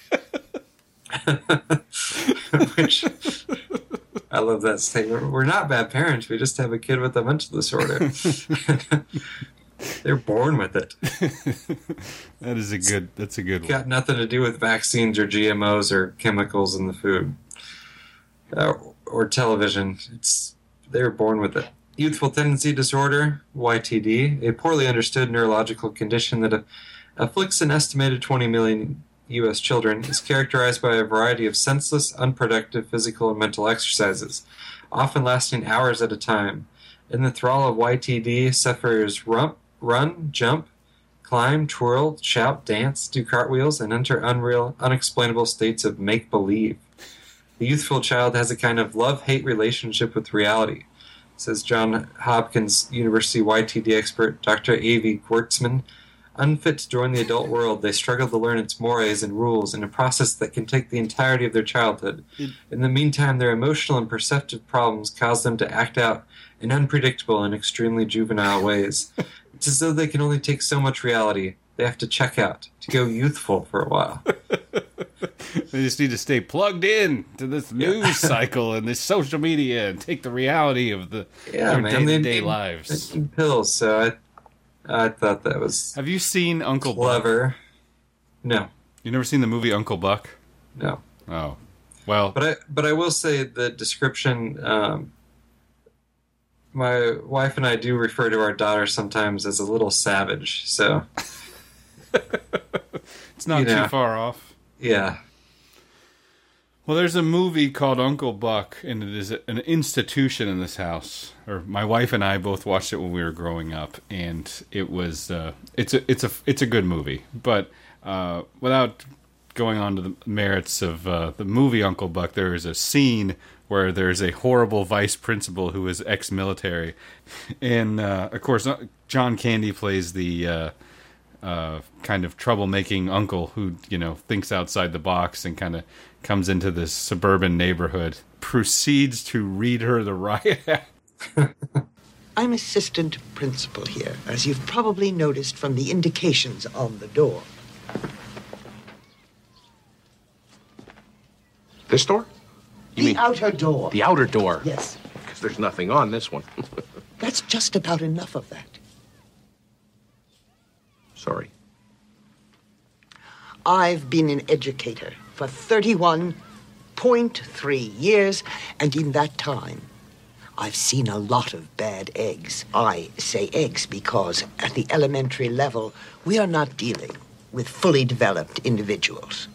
Which, I love that statement. We're not bad parents. We just have a kid with a mental disorder. They're born with it. That's a good one. Got nothing to do with vaccines or GMOs or chemicals in the food. Or television. They were born with it. Youthful tendency disorder, YTD, a poorly understood neurological condition that afflicts an estimated 20 million U.S. children, is characterized by a variety of senseless, unproductive physical and mental exercises, often lasting hours at a time. In the thrall of YTD, sufferers run, jump, climb, twirl, shout, dance, do cartwheels, and enter unreal, unexplainable states of make-believe. The youthful child has a kind of love-hate relationship with reality, says Johns Hopkins University YTD expert Dr. Avi Gwertzman. Unfit to join the adult world, they struggle to learn its mores and rules in a process that can take the entirety of their childhood. In the meantime, their emotional and perceptive problems cause them to act out in unpredictable and extremely juvenile ways. It's as though they can only take so much reality. They have to check out, to go youthful for a while. They just need to stay plugged in to this news cycle and this social media and take the reality of their day-to-day lives. They need pills, so I thought that was Have you seen Uncle clever. Buck? No. You never seen the movie Uncle Buck? No. Oh. Well. But I will say the description, my wife and I do refer to our daughter sometimes as a little savage, so... It's not too far off. Yeah. Well, there's a movie called Uncle Buck, and it is an institution in this house. Or my wife and I both watched it when we were growing up, and it was it's a good movie. But without going on to the merits of the movie Uncle Buck, there is a scene where there's a horrible vice principal who is ex-military, and of course John Candy plays the kind of troublemaking uncle who thinks outside the box and kind of comes into this suburban neighborhood, proceeds to read her the riot act. I'm assistant principal here, as you've probably noticed from the indications on the door. This door? The outer door. The outer door? Yes. Because there's nothing on this one. That's just about enough of that. Sorry. I've been an educator for 31.3 years, and in that time, I've seen a lot of bad eggs. I say eggs because at the elementary level, we are not dealing with fully developed individuals.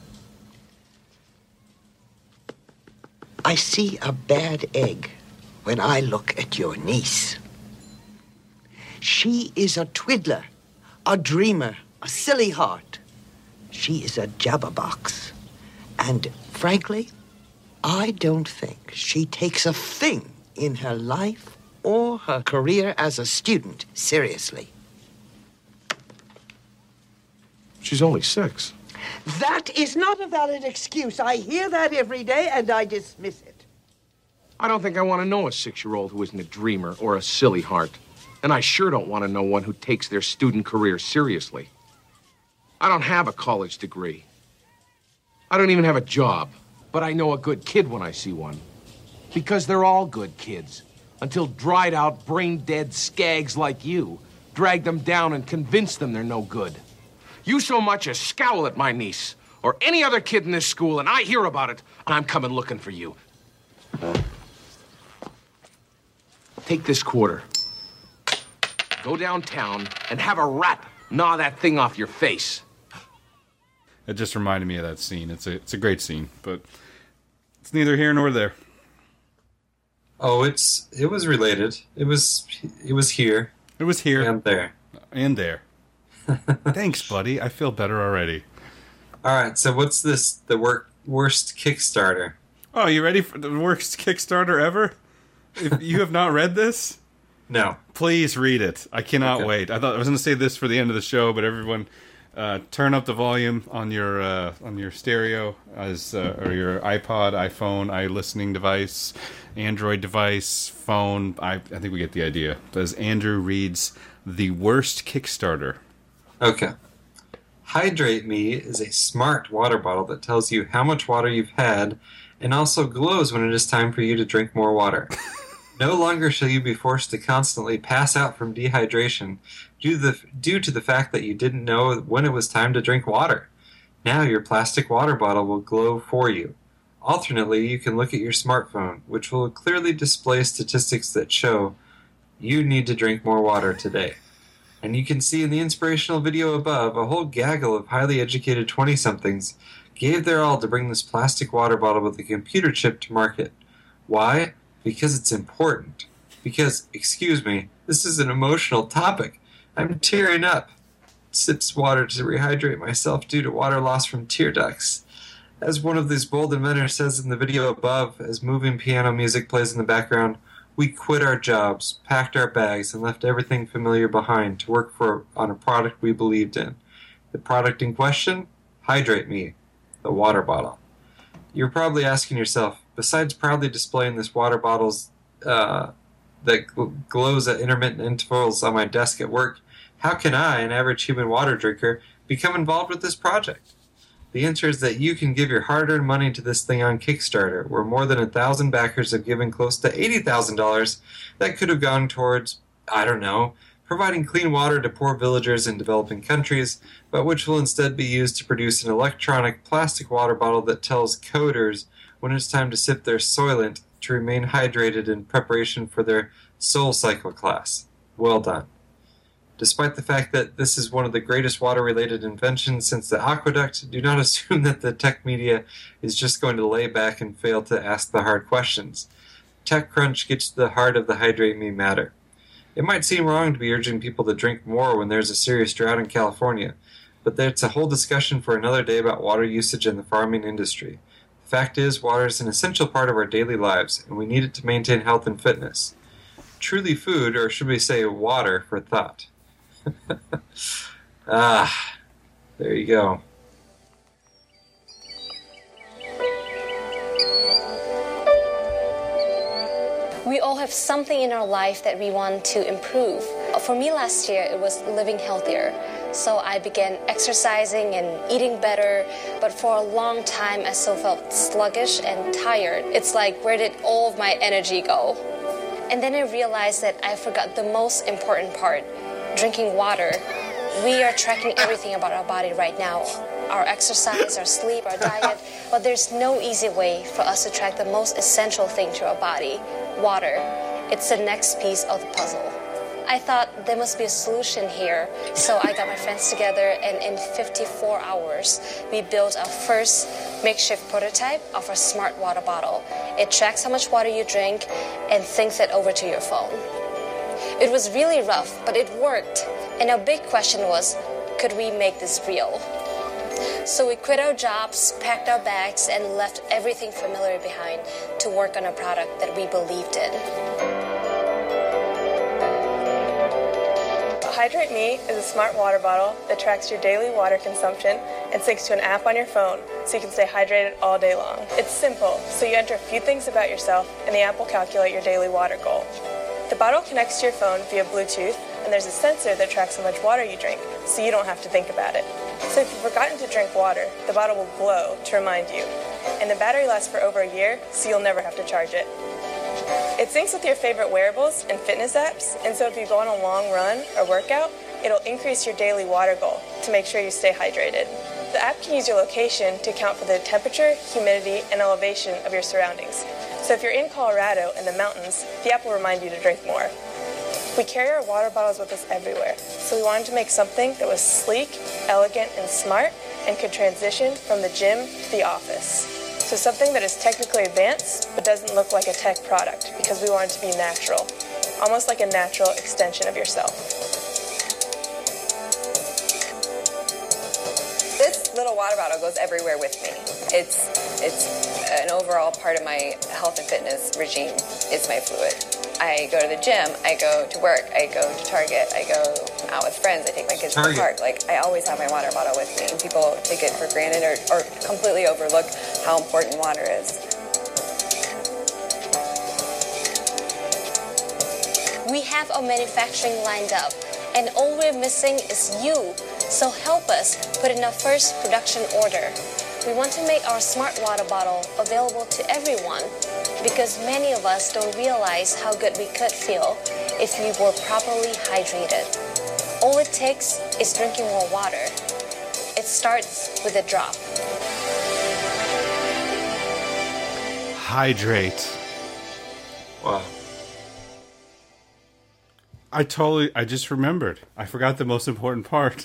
I see a bad egg when I look at your niece. She is a twiddler. a dreamer, a silly heart. She is a jabberbox. And frankly, I don't think she takes a thing in her life or her career as a student seriously. She's only 6. That is not a valid excuse. I hear that every day, and I dismiss it. I don't think I want to know a 6-year-old who isn't a dreamer or a silly heart. And I sure don't want to know one who takes their student career seriously. I don't have a college degree. I don't even have a job. But I know a good kid when I see one. Because they're all good kids. Until dried-out, brain-dead skags like you drag them down and convince them they're no good. You so much as scowl at my niece or any other kid in this school, and I hear about it, and I'm coming looking for you. Take this quarter. Go downtown and have a rat gnaw that thing off your face. It just reminded me of that scene. It's a great scene, but it's neither here nor there. Oh, it was related. It was here. It was here and there. And there. Thanks, buddy. I feel better already. All right, so what's this? The worst Kickstarter? Oh, you ready for the worst Kickstarter ever? If you have not read this, no. Please read it. I cannot wait. I thought I was going to say this for the end of the show, but everyone, turn up the volume on your stereo or your iPod, iPhone, iListening device, Android device, phone. I think we get the idea. As Andrew reads the worst Kickstarter. Okay. Hydrate Me is a smart water bottle that tells you how much water you've had and also glows when it is time for you to drink more water. No longer shall you be forced to constantly pass out from dehydration due to the fact that you didn't know when it was time to drink water. Now your plastic water bottle will glow for you. Alternately, you can look at your smartphone, which will clearly display statistics that show you need to drink more water today. And you can see in the inspirational video above, a whole gaggle of highly educated 20-somethings gave their all to bring this plastic water bottle with a computer chip to market. Why? Because it's important. Because, excuse me, this is an emotional topic. I'm tearing up. Sips water to rehydrate myself due to water loss from tear ducts. As one of these bold inventors says in the video above, as moving piano music plays in the background, we quit our jobs, packed our bags, and left everything familiar behind to work on a product we believed in. The product in question? Hydrate Me, the water bottle. You're probably asking yourself, besides proudly displaying this water bottle that glows at intermittent intervals on my desk at work, how can I, an average human water drinker, become involved with this project? The answer is that you can give your hard-earned money to this thing on Kickstarter, where more than 1,000 backers have given close to $80,000 that could have gone towards, I don't know, providing clean water to poor villagers in developing countries, but which will instead be used to produce an electronic plastic water bottle that tells coders when it's time to sip their Soylent to remain hydrated in preparation for their Soul Cycle class. Well done. Despite the fact that this is one of the greatest water-related inventions since the aqueduct, do not assume that the tech media is just going to lay back and fail to ask the hard questions. TechCrunch gets to the heart of the Hydrate Me matter. It might seem wrong to be urging people to drink more when there's a serious drought in California, but that's a whole discussion for another day about water usage in the farming industry. The fact is, water is an essential part of our daily lives, and we need it to maintain health and fitness. Truly food, or should we say water, for thought. There you go. We all have something in our life that we want to improve. For me last year, it was living healthier. So I began exercising and eating better, but for a long time I still felt sluggish and tired. It's like, where did all of my energy go? And then I realized that I forgot the most important part, drinking water. We are tracking everything about our body right now. Our exercise, our sleep, our diet, but there's no easy way for us to track the most essential thing to our body, water. It's the next piece of the puzzle. I thought there must be a solution here, so I got my friends together, and in 54 hours, we built our first makeshift prototype of a smart water bottle. It tracks how much water you drink and syncs it over to your phone. It was really rough, but it worked. And our big question was, could we make this real? So we quit our jobs, packed our bags, and left everything familiar behind to work on a product that we believed in. Hydrate Me is a smart water bottle that tracks your daily water consumption and syncs to an app on your phone so you can stay hydrated all day long. It's simple, so you enter a few things about yourself and the app will calculate your daily water goal. The bottle connects to your phone via Bluetooth, and there's a sensor that tracks how much water you drink, so you don't have to think about it. So if you've forgotten to drink water, the bottle will glow to remind you. And the battery lasts for over a year, so you'll never have to charge it. It syncs with your favorite wearables and fitness apps, and so if you go on a long run or workout, it'll increase your daily water goal to make sure you stay hydrated. The app can use your location to account for the temperature, humidity, and elevation of your surroundings. So if you're in Colorado in the mountains, the app will remind you to drink more. We carry our water bottles with us everywhere, so we wanted to make something that was sleek, elegant, and smart, and could transition from the gym to the office. So something that is technically advanced, but doesn't look like a tech product, because we want it to be natural, almost like a natural extension of yourself. This little water bottle goes everywhere with me. It's an overall part of my health and fitness regime. It's my fluid. I go to the gym, I go to work, I go to Target, I go out with friends, I take my kids to the park. Like, I always have my water bottle with me, and people take it for granted or completely overlook how important water is. We have our manufacturing lined up, and all we're missing is you. So help us put in our first production order. We want to make our smart water bottle available to everyone, because many of us don't realize how good we could feel if we were properly hydrated. All it takes is drinking more water. It starts with a drop. Hydrate. Wow. I just remembered. I forgot the most important part.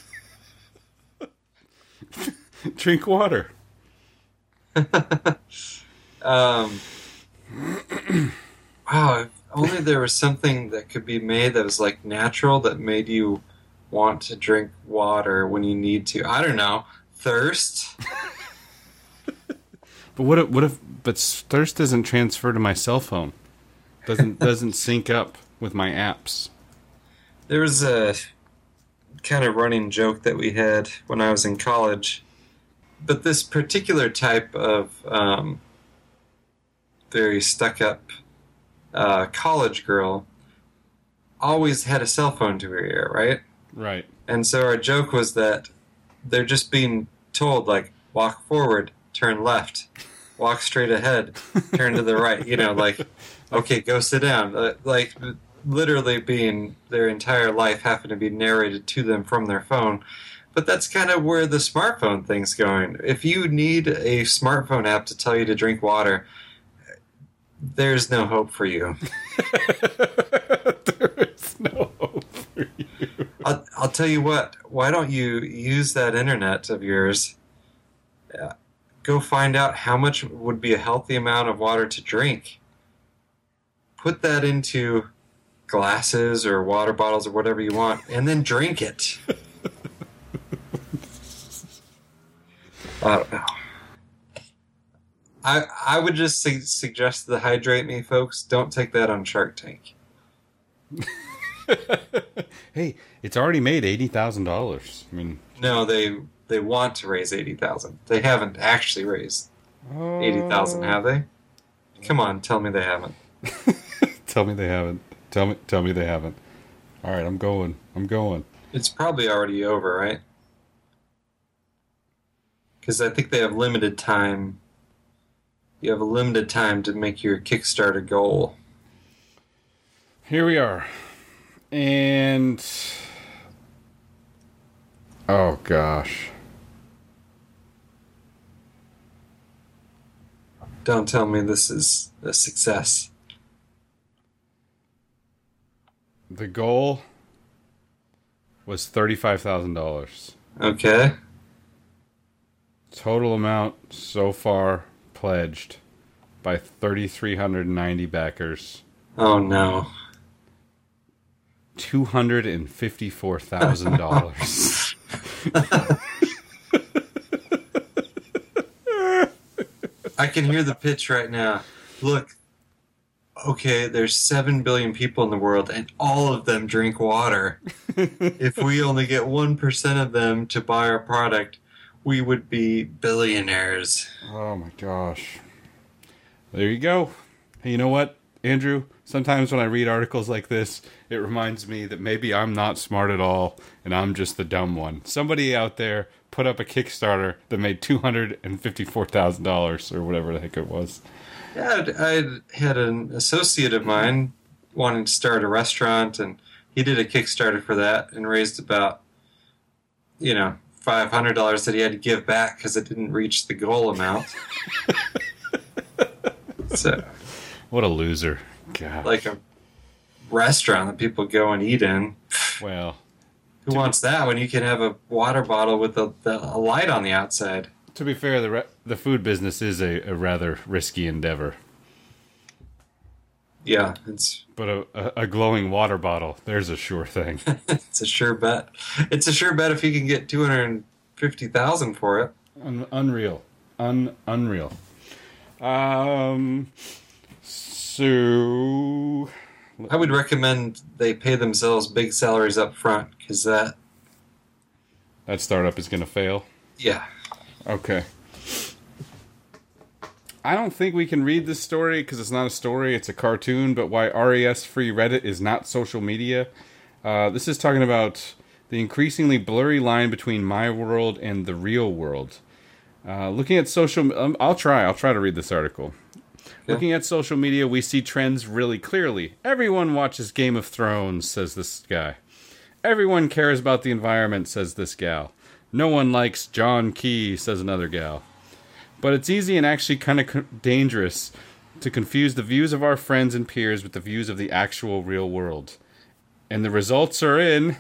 Drink water. Wow, if only there was something that could be made that was like natural that made you want to drink water when you need to. I don't know. Thirst? But what if thirst doesn't transfer to my cell phone? Doesn't sync up with my apps. There was a kind of running joke that we had when I was in college. But this particular type of very stuck-up college girl always had a cell phone to her ear, right? Right. And so our joke was that they're just being told, like, walk forward, turn left, walk straight ahead, turn to the right. You know, like, okay, go sit down. Like, literally being their entire life having to be narrated to them from their phone. But that's kind of where the smartphone thing's going. If you need a smartphone app to tell you to drink water, there's no hope for you. There is no hope for you. I'll tell you what. Why don't you use that internet of yours? Go find out how much would be a healthy amount of water to drink. Put that into glasses or water bottles or whatever you want, and then drink it. I don't know. I would just suggest the Hydrate Me folks don't take that on Shark Tank. Hey, it's already made $80,000. I mean, no, they want to raise $80,000. They haven't actually raised $80,000, have they? Come on, tell me they haven't. Tell me they haven't. Tell me they haven't. All right, I'm going. It's probably already over, right? Because I think they have limited time. You have a limited time to make your Kickstarter goal. Here we are. And... oh, gosh. Don't tell me this is a success. The goal was $35,000. Okay. Total amount so far pledged by 3,390 backers. Oh no. $254,000. I can hear the pitch right now. Look, okay, there's 7 billion people in the world, and all of them drink water. If we only get 1% of them to buy our product, we would be billionaires. Oh my gosh. There you go. Hey, you know what, Andrew? Sometimes when I read articles like this, it reminds me that maybe I'm not smart at all, and I'm just the dumb one. Somebody out there put up a Kickstarter that made $254,000 or whatever the heck it was. Yeah, I had an associate of mine wanting to start a restaurant, and he did a Kickstarter for that and raised about, $500 that he had to give back because it didn't reach the goal amount. So, what a loser. God. Like a restaurant that people go and eat in. Well, who wants that when you can have a water bottle with a light on the outside? To be fair, the food business is a rather risky endeavor. Yeah, but a glowing water bottle, there's a sure thing. It's a sure bet. It's a sure bet if you can get $250,000 for it. Unreal. Unreal. So I would recommend they pay themselves big salaries up front, because that startup is going to fail. Yeah. Okay. I don't think we can read this story because it's not a story, it's a cartoon, but why RES Free Reddit is not social media. This is talking about the increasingly blurry line between my world and the real world. Looking at social... I'll try to read this article. Yeah. Looking at social media, we see trends really clearly. Everyone watches Game of Thrones, says this guy. Everyone cares about the environment, says this gal. No one likes John Key, says another gal. But it's easy and actually kind of dangerous to confuse the views of our friends and peers with the views of the actual real world. And the results are in,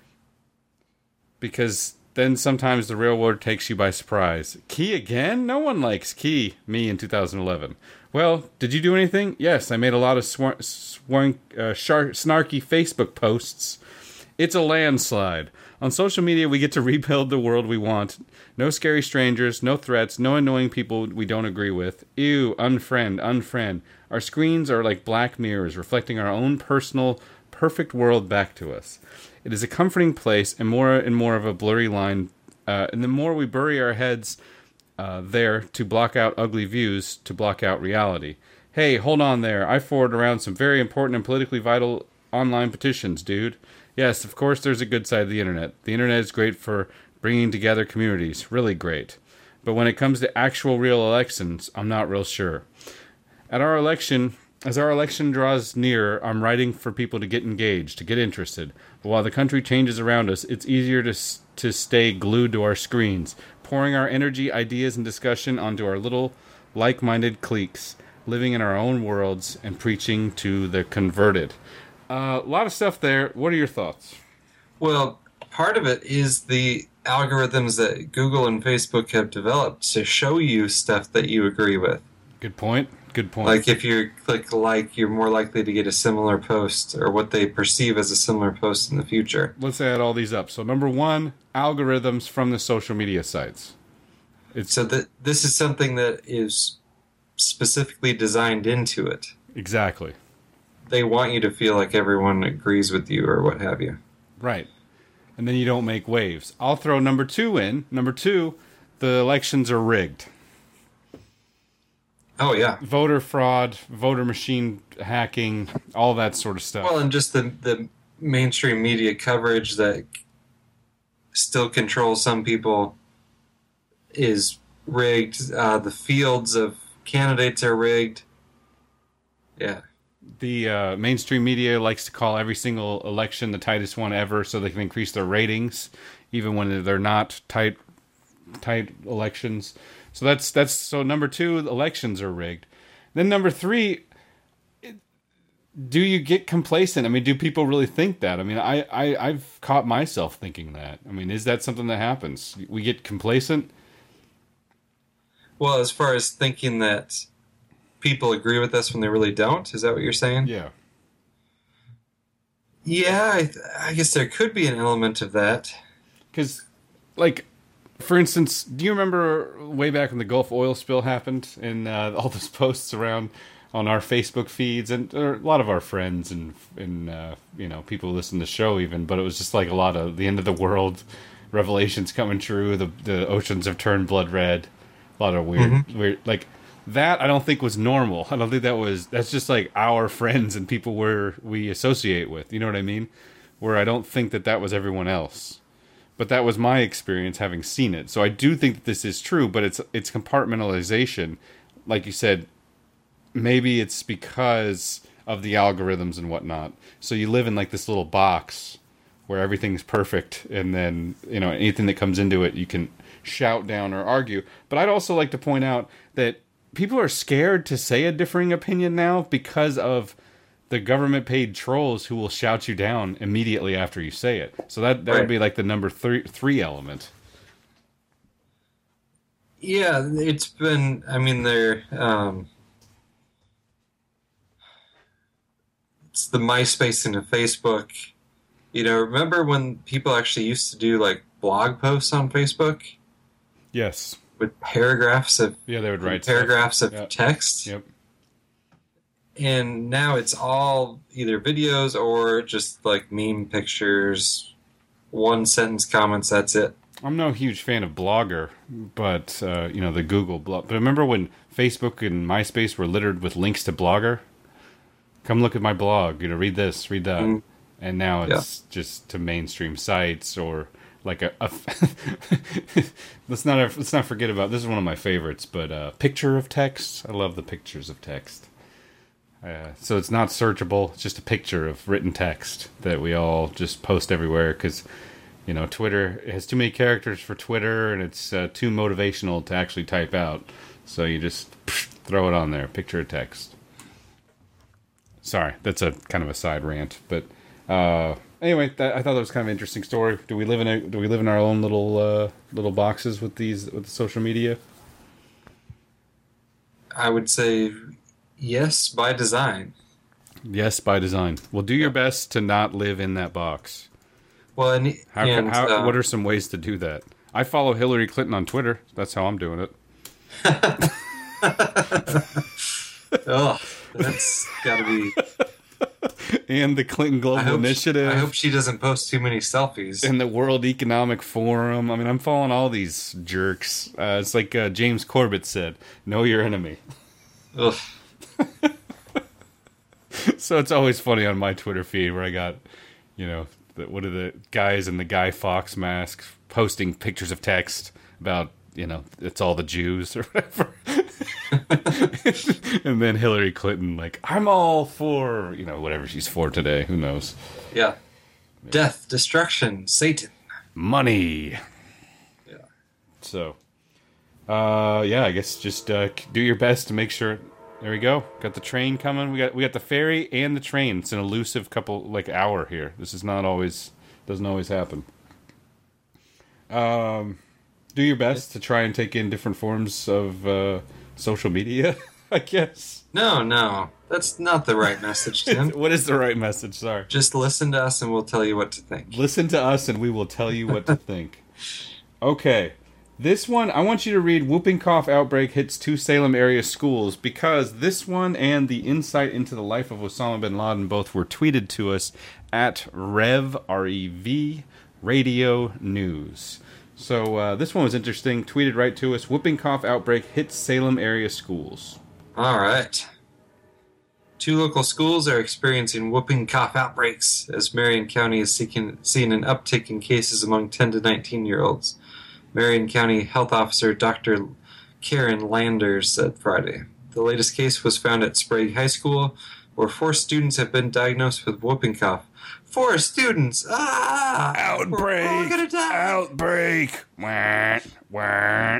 because then sometimes the real world takes you by surprise. Key again? No one likes Key. Me in 2011. Well, did you do anything? Yes, I made a lot of snarky Facebook posts. It's a landslide. On social media, we get to rebuild the world we want. No scary strangers, no threats, no annoying people we don't agree with. Ew, unfriend. Our screens are like black mirrors, reflecting our own personal, perfect world back to us. It is a comforting place and more of a blurry line. And the more we bury our heads there to block out ugly views, to block out reality. Hey, hold on there. I forward around some very important and politically vital online petitions, dude. Yes, of course there's a good side of the internet. The internet is great for bringing together communities. Really great. But when it comes to actual real elections, I'm not real sure. As our election draws near, I'm writing for people to get engaged, to get interested. But while the country changes around us, it's easier to stay glued to our screens, pouring our energy, ideas, and discussion onto our little like-minded cliques, living in our own worlds and preaching to the converted. A lot of stuff there. What are your thoughts? Well, part of it is the algorithms that Google and Facebook have developed to show you stuff that you agree with. Good point. Like if you click like, you're more likely to get a similar post or what they perceive as a similar post in the future. Let's add all these up. So number one, algorithms from the social media sites. This is something that is specifically designed into it. Exactly. They want you to feel like everyone agrees with you or what have you. Right. And then you don't make waves. I'll throw number two in. Number two, the elections are rigged. Oh, yeah. Voter fraud, voter machine hacking, all that sort of stuff. Well, and just the mainstream media coverage that still controls some people is rigged. The fields of candidates are rigged. Yeah. The mainstream media likes to call every single election the tightest one ever so they can increase their ratings, even when they're not tight elections. So that's so number two, elections are rigged. Then number three, do you get complacent? I mean, do people really think that? I mean, I've caught myself thinking that. I mean, is that something that happens? We get complacent? Well, as far as thinking that people agree with us when they really don't, is that what you're saying? Yeah. Yeah, I guess there could be an element of that. Because, like, for instance, do you remember way back when the Gulf oil spill happened and all those posts around on our Facebook feeds and a lot of our friends and people who listen to the show even, but it was just like a lot of the end of the world revelations coming true. The oceans have turned blood red. A lot of weird, like that. I don't think was normal. I don't think that's just like our friends and people we associate with. You know what I mean? Where I don't think that was everyone else. But that was my experience having seen it. So I do think that this is true, but it's compartmentalization. Like you said, maybe it's because of the algorithms and whatnot. So you live in like this little box where everything's perfect, and then, anything that comes into it, you can shout down or argue. But I'd also like to point out that people are scared to say a differing opinion now because of the government-paid trolls who will shout you down immediately after you say it. So that would be like the number three element. Yeah, it's been. I mean, it's the MySpace and the Facebook. Remember when people actually used to do like blog posts on Facebook? Yes. With paragraphs of they would write paragraphs stuff. of text. Yep. And now it's all either videos or just like meme pictures, one sentence comments. That's it. I'm no huge fan of Blogger, but the Google blog. But remember when Facebook and MySpace were littered with links to Blogger? Come look at my blog. Read this, read that. Mm. And now it's just to mainstream sites or like a let's not forget about, this is one of my favorites, but picture of text. I love the pictures of text. So it's not searchable. It's just a picture of written text that we all just post everywhere because, Twitter has too many characters for Twitter and it's too motivational to actually type out. So you just throw it on there, picture of text. Sorry, that's a kind of a side rant, but anyway, I thought that was kind of an interesting story. Do we live in our own little boxes with the social media? I would say yes, by design. Yes, by design. Well, do your best to not live in that box. Well, what are some ways to do that? I follow Hillary Clinton on Twitter. That's how I'm doing it. Oh, that's got to be. And the Clinton Global Initiative. I hope she doesn't post too many selfies. And the World Economic Forum. I mean, I'm following all these jerks. It's like James Corbett said, know your enemy. Ugh. So it's always funny on my Twitter feed where I got, what are the guys in the Guy Fawkes mask posting pictures of text about, it's all the Jews or whatever. And then Hillary Clinton, like, I'm all for, whatever she's for today. Who knows? Yeah. Death, destruction, Satan. Money. Yeah. So, I guess just do your best to make sure. There we go. Got the train coming. We got the ferry and the train. It's an elusive hour here. This is doesn't always happen. Do your best to try and take in different forms of social media, I guess. No. That's not the right message, Tim. What is the right message? Sorry. Just listen to us and we'll tell you what to think. Listen to us and we will tell you what to think. Okay. This one, I want you to read Whooping Cough Outbreak Hits 2 Salem Area Schools because this one and the Insight into the Life of Osama bin Laden both were tweeted to us at Rev, R-E-V, Radio News. So this one was interesting. Tweeted right to us. Whooping cough outbreak hits Salem area schools. All right. 2 local schools are experiencing whooping cough outbreaks as Marion County is seeing an uptick in cases among 10 to 19-year-olds. Marion County Health Officer Dr. Karen Landers said Friday. The latest case was found at Sprague High School, where 4 students have been diagnosed with whooping cough. 4 students! Ah! Outbreak! We're all gonna die! Outbreak! Wah, wah.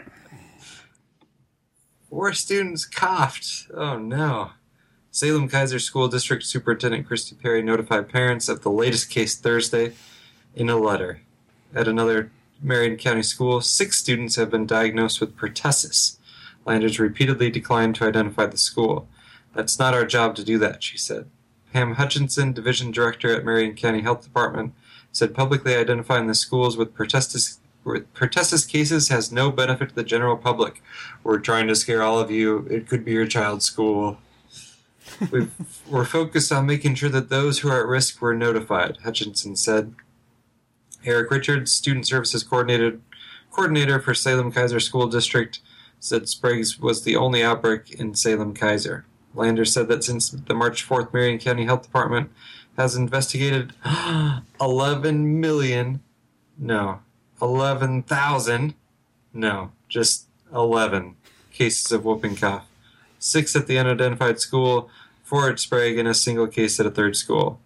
4 students coughed. Oh no. Salem Kaiser School District Superintendent Christy Perry notified parents of the latest case Thursday in a letter. At another Marion County school, 6 students have been diagnosed with pertussis. Landers repeatedly declined to identify the school. That's not our job to do that, she said. Pam Hutchinson, Division Director at Marion County Health Department, said publicly identifying the schools with pertussis cases has no benefit to the general public. We're trying to scare all of you. It could be your child's school. We're focused on making sure that those who are at risk were notified, Hutchinson said. Eric Richards, Student Services Coordinator for Salem-Keizer School District, said Sprague's was the only outbreak in Salem-Keizer. Lander said that since the March 4th Marion County Health Department has investigated 11,000, just 11 cases of whooping cough. 6 at the unidentified school, 4 at Sprague, and a single case at a third school.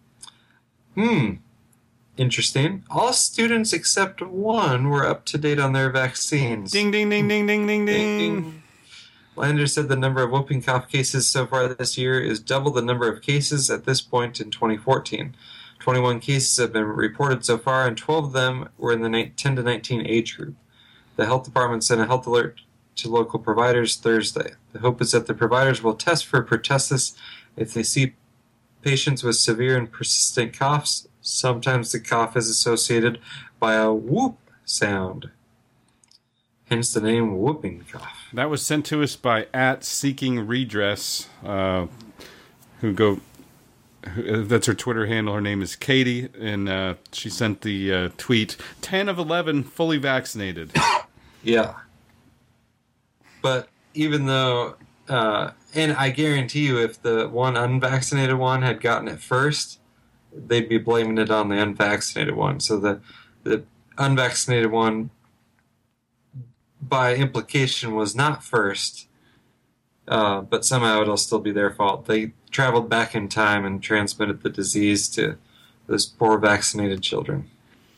Interesting. All students except 1 were up to date on their vaccines. Ding, ding, ding, ding, ding, ding, ding. Lander said the number of whooping cough cases so far this year is double the number of cases at this point in 2014. 21 cases have been reported so far, and 12 of them were in the 10 to 19 age group. The health department sent a health alert to local providers Thursday. The hope is that the providers will test for pertussis if they see patients with severe and persistent coughs. Sometimes the cough is associated by a whoop sound. Hence the name whooping cough. That was sent to us by @SeekingRedress, that's her Twitter handle. Her name is Katie, and she sent the tweet, 10 of 11 fully vaccinated. Yeah. But even though, and I guarantee you if the one unvaccinated one had gotten it first, they'd be blaming it on the unvaccinated one. So the unvaccinated one, by implication, was not first, but somehow it'll still be their fault. They traveled back in time and transmitted the disease to those poor vaccinated children.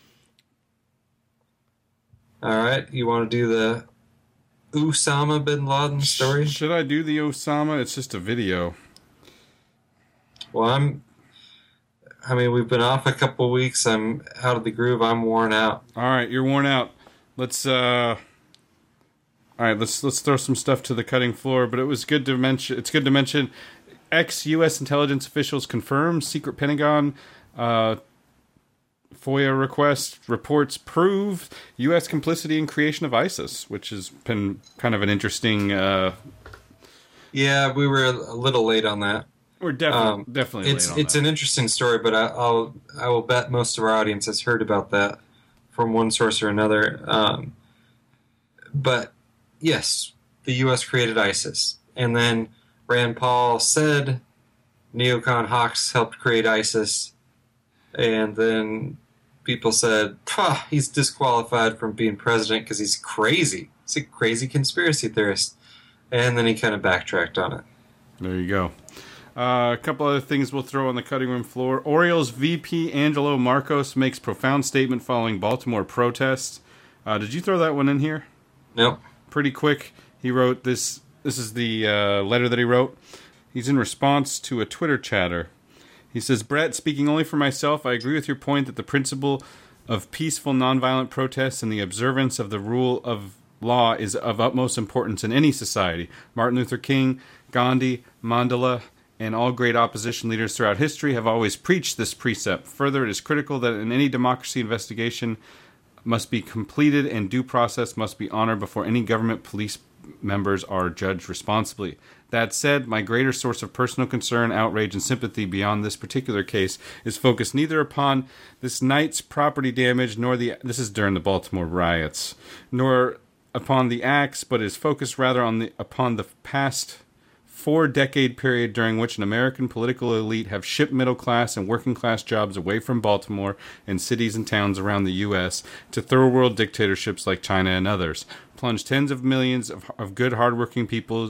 All right, you want to do the Osama bin Laden story? Should I do the Osama? It's just a video. Well, we've been off a couple of weeks. I'm out of the groove. I'm worn out. All right, you're worn out. Let's throw some stuff to the cutting floor. But it's good to mention. Ex-U.S. intelligence officials confirm secret Pentagon FOIA reports prove U.S. complicity in creation of ISIS, which has been kind of an interesting. Yeah, we were a little late on that. We're definitely late on It's that. an interesting story, but I will bet most of our audience has heard about that from one source or another. But yes, the U.S. created ISIS, and then Rand Paul said neocon hawks helped create ISIS, and then people said, he's disqualified from being president because he's crazy. He's a crazy conspiracy theorist. And then he kind of backtracked on it. There you go. A couple other things we'll throw on the cutting room floor. Orioles VP Angelo Marcos makes profound statement following Baltimore protests. Did you throw that one in here? Nope. Pretty quick. He wrote this. This is the letter that he wrote. He's in response to a Twitter chatter. He says, Brett, speaking only for myself, I agree with your point that the principle of peaceful nonviolent protests and the observance of the rule of law is of utmost importance in any society. Martin Luther King, Gandhi, Mandela, and all great opposition leaders throughout history have always preached this precept. Further, it is critical that in any democracy, investigation must be completed and due process must be honored before any government police members are judged responsibly. That said, my greater source of personal concern, outrage, and sympathy beyond this particular case is focused neither upon this night's property damage nor this is during the Baltimore riots, nor upon the acts, but is focused rather upon the past 4-decade period during which an American political elite have shipped middle-class and working-class jobs away from Baltimore and cities and towns around the U.S. to third-world dictatorships like China and others, plunged tens of millions of good, hardworking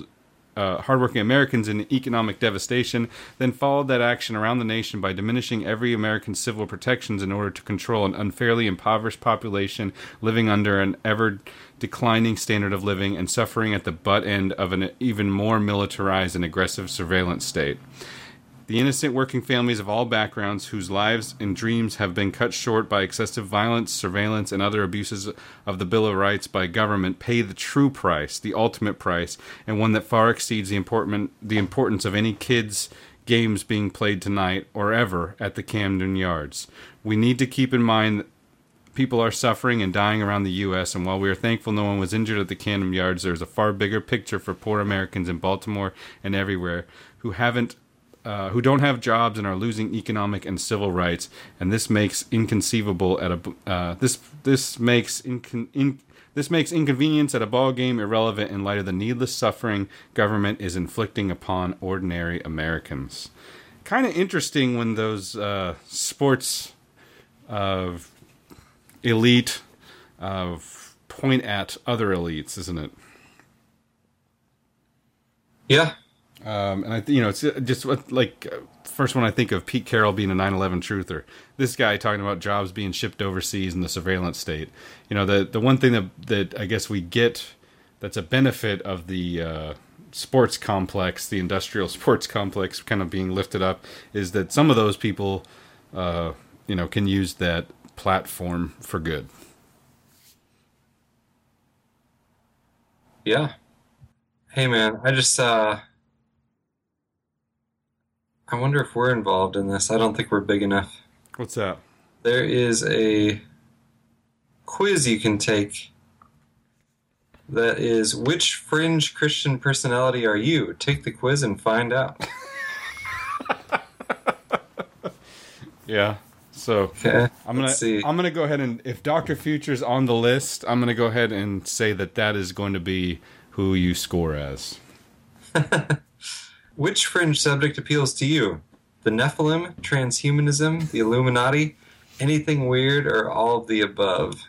Americans in economic devastation, then followed that action around the nation by diminishing every American civil protections in order to control an unfairly impoverished population living under an ever-declining standard of living and suffering at the butt end of an even more militarized and aggressive surveillance state. The innocent working families of all backgrounds whose lives and dreams have been cut short by excessive violence, surveillance, and other abuses of the Bill of Rights by government pay the true price, the ultimate price, and one that far exceeds the importance of any kids games being played tonight or ever at the Camden Yards. We need to keep in mind that people are suffering and dying around the U.S., and while we are thankful no one was injured at the Camden Yards, there's a far bigger picture for poor Americans in Baltimore and everywhere who don't have jobs and are losing economic and civil rights, and this makes inconceivable at a this makes inconvenience at a ball game irrelevant in light of the needless suffering government is inflicting upon ordinary Americans. Kind of interesting when those sports elite point at other elites, isn't it? Yeah. And it's just like first one I think of Pete Carroll being a 9/11 truther. This guy talking about jobs being shipped overseas in the surveillance state. The one thing that I guess we get that's a benefit of the sports complex, the industrial sports complex, kind of being lifted up, is that some of those people, can use that platform for good. Yeah. Hey man, I wonder if we're involved in this. I don't think we're big enough. What's that? There is a quiz you can take that is, which fringe Christian personality are you? Take the quiz and find out. Yeah. So okay, I'm gonna go ahead and, if Dr. Future's on the list, I'm gonna go ahead and say that is going to be who you score as. Which fringe subject appeals to you? The Nephilim, transhumanism, the Illuminati, anything weird, or all of the above?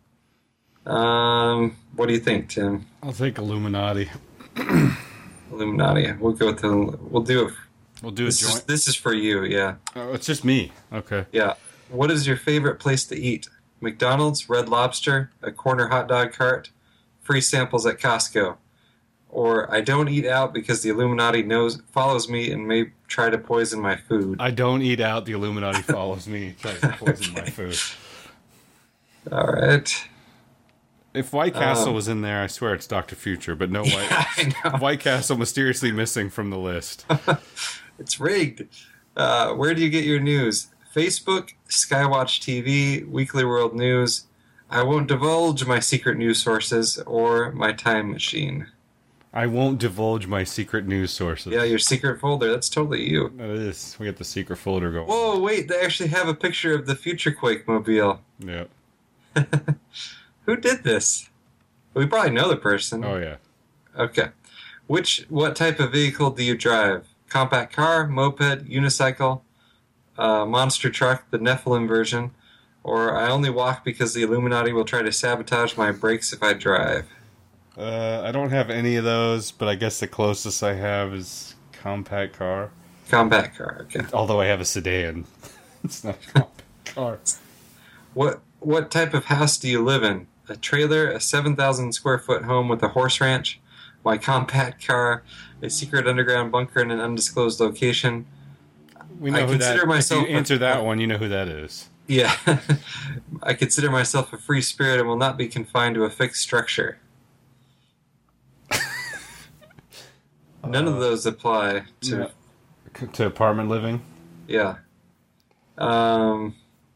What do you think, Tim? I'll take Illuminati. Illuminati. We'll go with we'll do a joint. This is for you, yeah. Oh, it's just me. Okay. Yeah. What is your favorite place to eat? McDonald's, Red Lobster, a corner hot dog cart, free samples at Costco. Or I don't eat out because the Illuminati follows me and may try to poison my food. I don't eat out. The Illuminati follows me, tries to poison my food. All right. If White Castle was in there, I swear it's Dr. Future, but no White Castle mysteriously missing from the list. It's rigged. Where do you get your news? Facebook, Skywatch TV, Weekly World News. I won't divulge my secret news sources or my time machine. I won't divulge my secret news sources. Yeah, your secret folder. That's totally you. That is. We got the secret folder going. Whoa, wait. They actually have a picture of the Future Quake mobile. Yeah. Who did this? We probably know the person. Oh, yeah. Okay. What type of vehicle do you drive? Compact car, moped, unicycle, monster truck, the Nephilim version, or I only walk because the Illuminati will try to sabotage my brakes if I drive? I don't have any of those, but I guess the closest I have is compact car. Compact car, okay. Although I have a sedan. It's not a compact car. What type of house do you live in? A trailer, a 7,000 square foot home with a horse ranch, my compact car, a secret underground bunker in an undisclosed location. We know who that is. If you answer that one, you know who that is. Yeah. I consider myself a free spirit and will not be confined to a fixed structure. None of those apply to apartment living. Yeah. I'll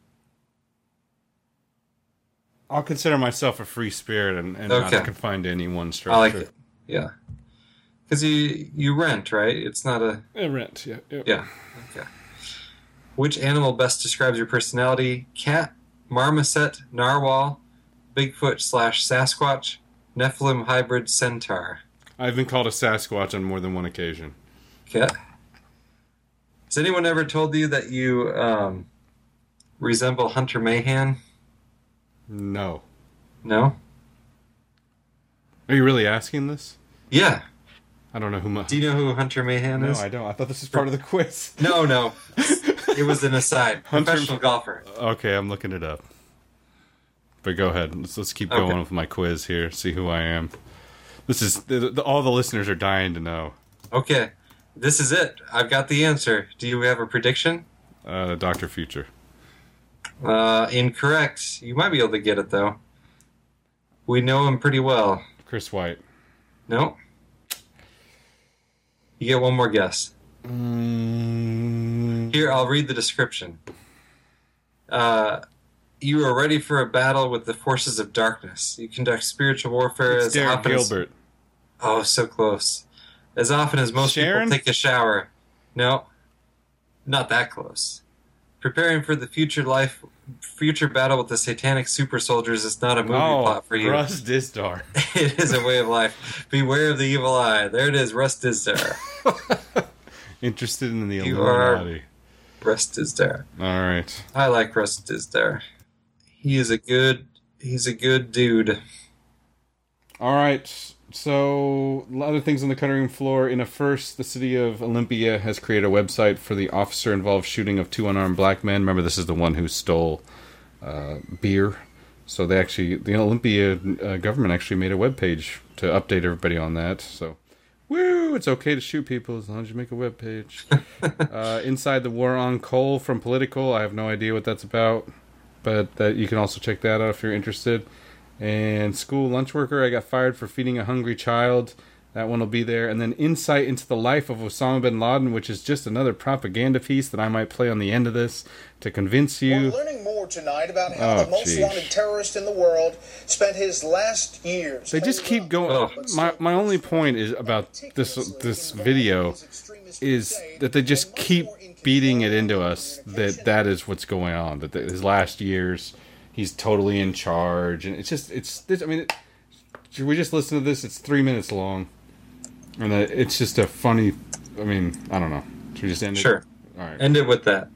consider myself a free spirit and not confined to any one structure. I like it. Yeah. Because you rent, right? It's not a rent. Yeah. Yep. Yeah. Okay. Which animal best describes your personality? Cat, marmoset, narwhal, Bigfoot/Sasquatch, Nephilim hybrid centaur. I've been called a Sasquatch on more than one occasion. Okay. Has anyone ever told you that you resemble Hunter Mayhan? No. No? Are you really asking this? Yeah. I don't know who. Do you know who Hunter Mayhan is? No, I don't. I thought this was part of the quiz. No. It was an aside. Professional golfer. Okay, I'm looking it up. But go ahead. Let's keep going with my quiz here. See who I am. This is all the listeners are dying to know. Okay, this is it. I've got the answer. Do you have a prediction? Dr. Future. Incorrect. You might be able to get it though. We know him pretty well. Chris White. No. You get one more guess. Here, I'll read the description. You are ready for a battle with the forces of darkness. You conduct spiritual warfare It's as Derek often Gilbert. Oh, so close. As often as most Sharon? people take a shower. No, not that close. Preparing for the future battle with the satanic super soldiers is not a movie plot for you. Russ Dizdar. It is a way of life. Beware of the evil eye. There it is, Russ Dizdar. Interested in the You Illuminati. Russ Dizdar. All right. I like Russ Dizdar. He's a good dude. All right. So, a lot of things on the cutting room floor. In a first, the city of Olympia has created a website for the officer-involved shooting of 2 unarmed black men. Remember, this is the one who stole beer. So the Olympia government actually made a webpage to update everybody on that. So, woo! It's okay to shoot people as long as you make a webpage. Inside the War on Coal from Political. I have no idea what that's about, but you can also check that out if you're interested. And school lunch worker, I got fired for feeding a hungry child. That one will be there. And then Insight into the Life of Osama bin Laden, which is just another propaganda piece that I might play on the end of this to convince you. We're learning more tonight about how the most wanted terrorist in the world spent his last years. They just keep going. My only point is about this video is that they just keep beating it into us that is what's going on. That his last years, he's totally in charge, and should we just listen to this? It's 3 minutes long, and it's just a funny. I don't know. Should we just end it? Sure. All right. End it with that.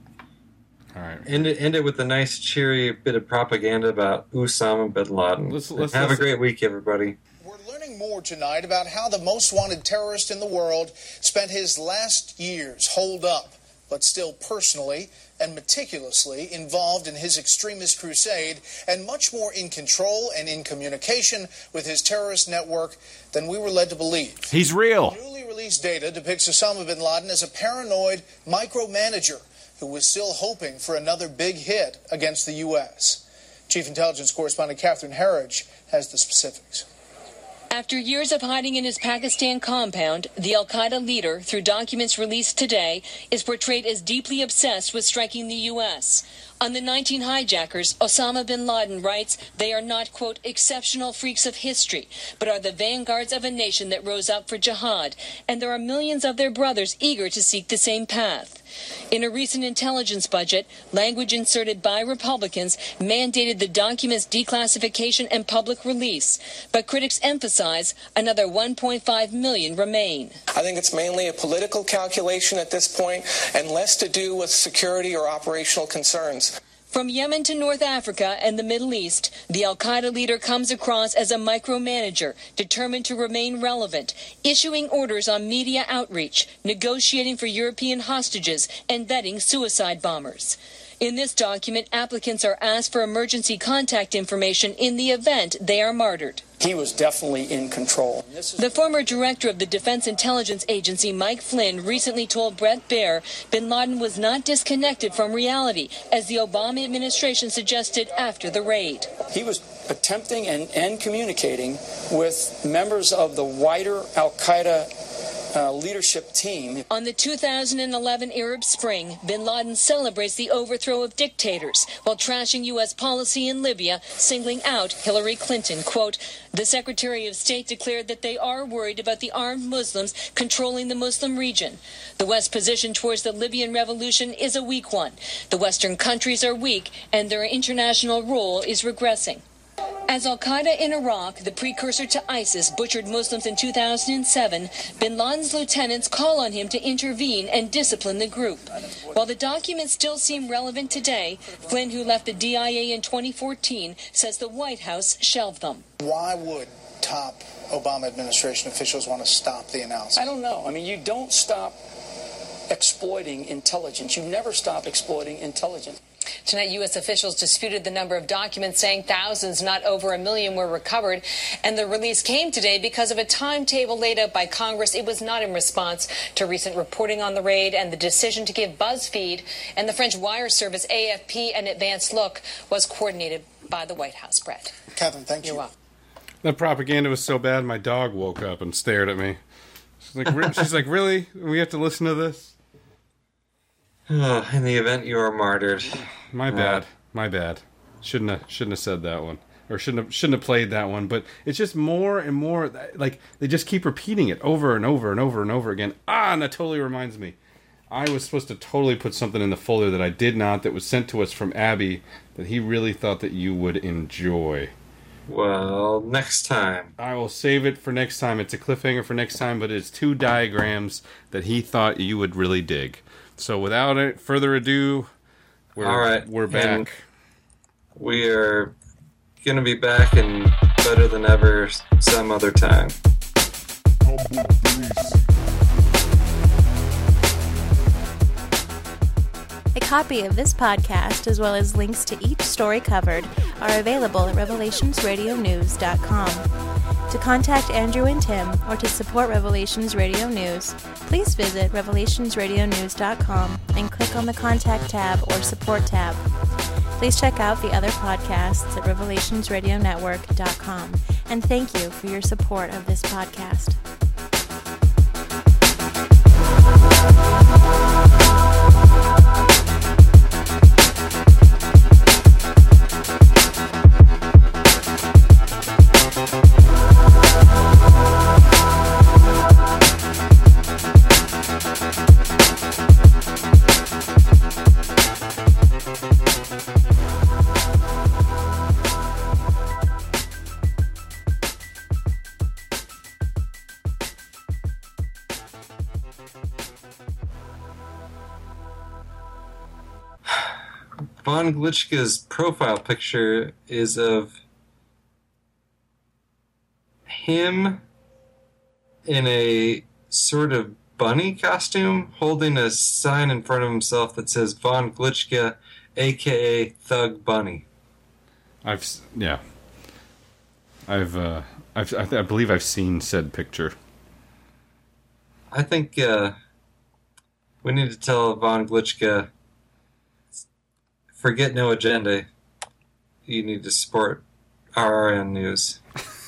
All right. End it with a nice, cheery bit of propaganda about Osama bin Laden. Let's have a great week, everybody. We're learning more tonight about how the most wanted terrorist in the world spent his last years holed up, but still personally and meticulously involved in his extremist crusade, and much more in control and in communication with his terrorist network than we were led to believe. He's real. Newly released data depicts Osama bin Laden as a paranoid micromanager who was still hoping for another big hit against the U.S. Chief Intelligence Correspondent Catherine Herridge has the specifics. After years of hiding in his Pakistan compound, the al-Qaeda leader, through documents released today, is portrayed as deeply obsessed with striking the U.S. On the 19 hijackers, Osama bin Laden writes they are not, quote, exceptional freaks of history, but are the vanguards of a nation that rose up for jihad, and there are millions of their brothers eager to seek the same path. In a recent intelligence budget, language inserted by Republicans mandated the document's declassification and public release, but critics emphasize another 1.5 million remain. I think it's mainly a political calculation at this point and less to do with security or operational concerns. From Yemen to North Africa and the Middle East, the al-Qaeda leader comes across as a micromanager, determined to remain relevant, issuing orders on media outreach, negotiating for European hostages, and vetting suicide bombers. In this document, applicants are asked for emergency contact information in the event they are martyred. He was definitely in control. The former director of the Defense Intelligence Agency, Mike Flynn, recently told Bret Baier bin Laden was not disconnected from reality, as the Obama administration suggested after the raid. He was attempting and communicating with members of the wider al-Qaeda leadership team. On the 2011 Arab Spring, bin Laden celebrates the overthrow of dictators while trashing U.S. policy in Libya, singling out Hillary Clinton. Quote, the Secretary of State declared that they are worried about the armed Muslims controlling the Muslim region. The West's position towards the Libyan revolution is a weak one. The Western countries are weak, and their international role is regressing. As al-Qaeda in Iraq, the precursor to ISIS, butchered Muslims in 2007, bin Laden's lieutenants call on him to intervene and discipline the group. While the documents still seem relevant today, Flynn, who left the DIA in 2014, says the White House shelved them. Why would top Obama administration officials want to stop the analysis? I don't know. I mean, you don't stop exploiting intelligence. You never stop exploiting intelligence. Tonight, U.S. officials disputed the number of documents, saying thousands, not over 1 million, were recovered. And the release came today because of a timetable laid out by Congress. It was not in response to recent reporting on the raid, and the decision to give BuzzFeed and the French wire service AFP an advance look was coordinated by the White House. Brett. Catherine, thank you. You're welcome. That propaganda was so bad, my dog woke up and stared at me. She's like, really? We have to listen to this? In the event you are martyred. My bad. My bad. Shouldn't have said that one. Or shouldn't have played that one. But it's just more and more, like, they just keep repeating it over and over and over and over again. And that totally reminds me. I was supposed to totally put something in the folder that I did not, that was sent to us from Abby, that he really thought that you would enjoy. Well, next time. I will save it for next time. It's a cliffhanger for next time, but it's 2 diagrams that he thought you would really dig. So without further ado, we're back. And we are going to be back and better than ever some other time. A copy of this podcast, as well as links to each story covered, are available at revelationsradionews.com. To contact Andrew and Tim, or to support Revelations Radio News, please visit revelationsradionews.com and click on the Contact tab or Support tab. Please check out the other podcasts at revelationsradionetwork.com, and thank you for your support of this podcast. Von Glitchka's profile picture is of him in a sort of bunny costume, holding a sign in front of himself that says Von Glitchka, aka Thug Bunny. I believe I've seen said picture. I think we need to tell Von Glitchka, forget No Agenda. You need to support RRN News.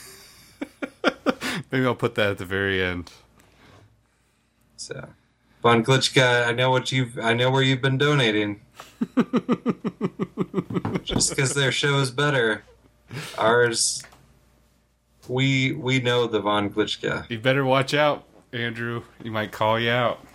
Maybe I'll put that at the very end. So, Von Glitchka, I know where you've been donating. Just because their show is better, ours, we know the Von Glitchka. You better watch out, Andrew. He might call you out.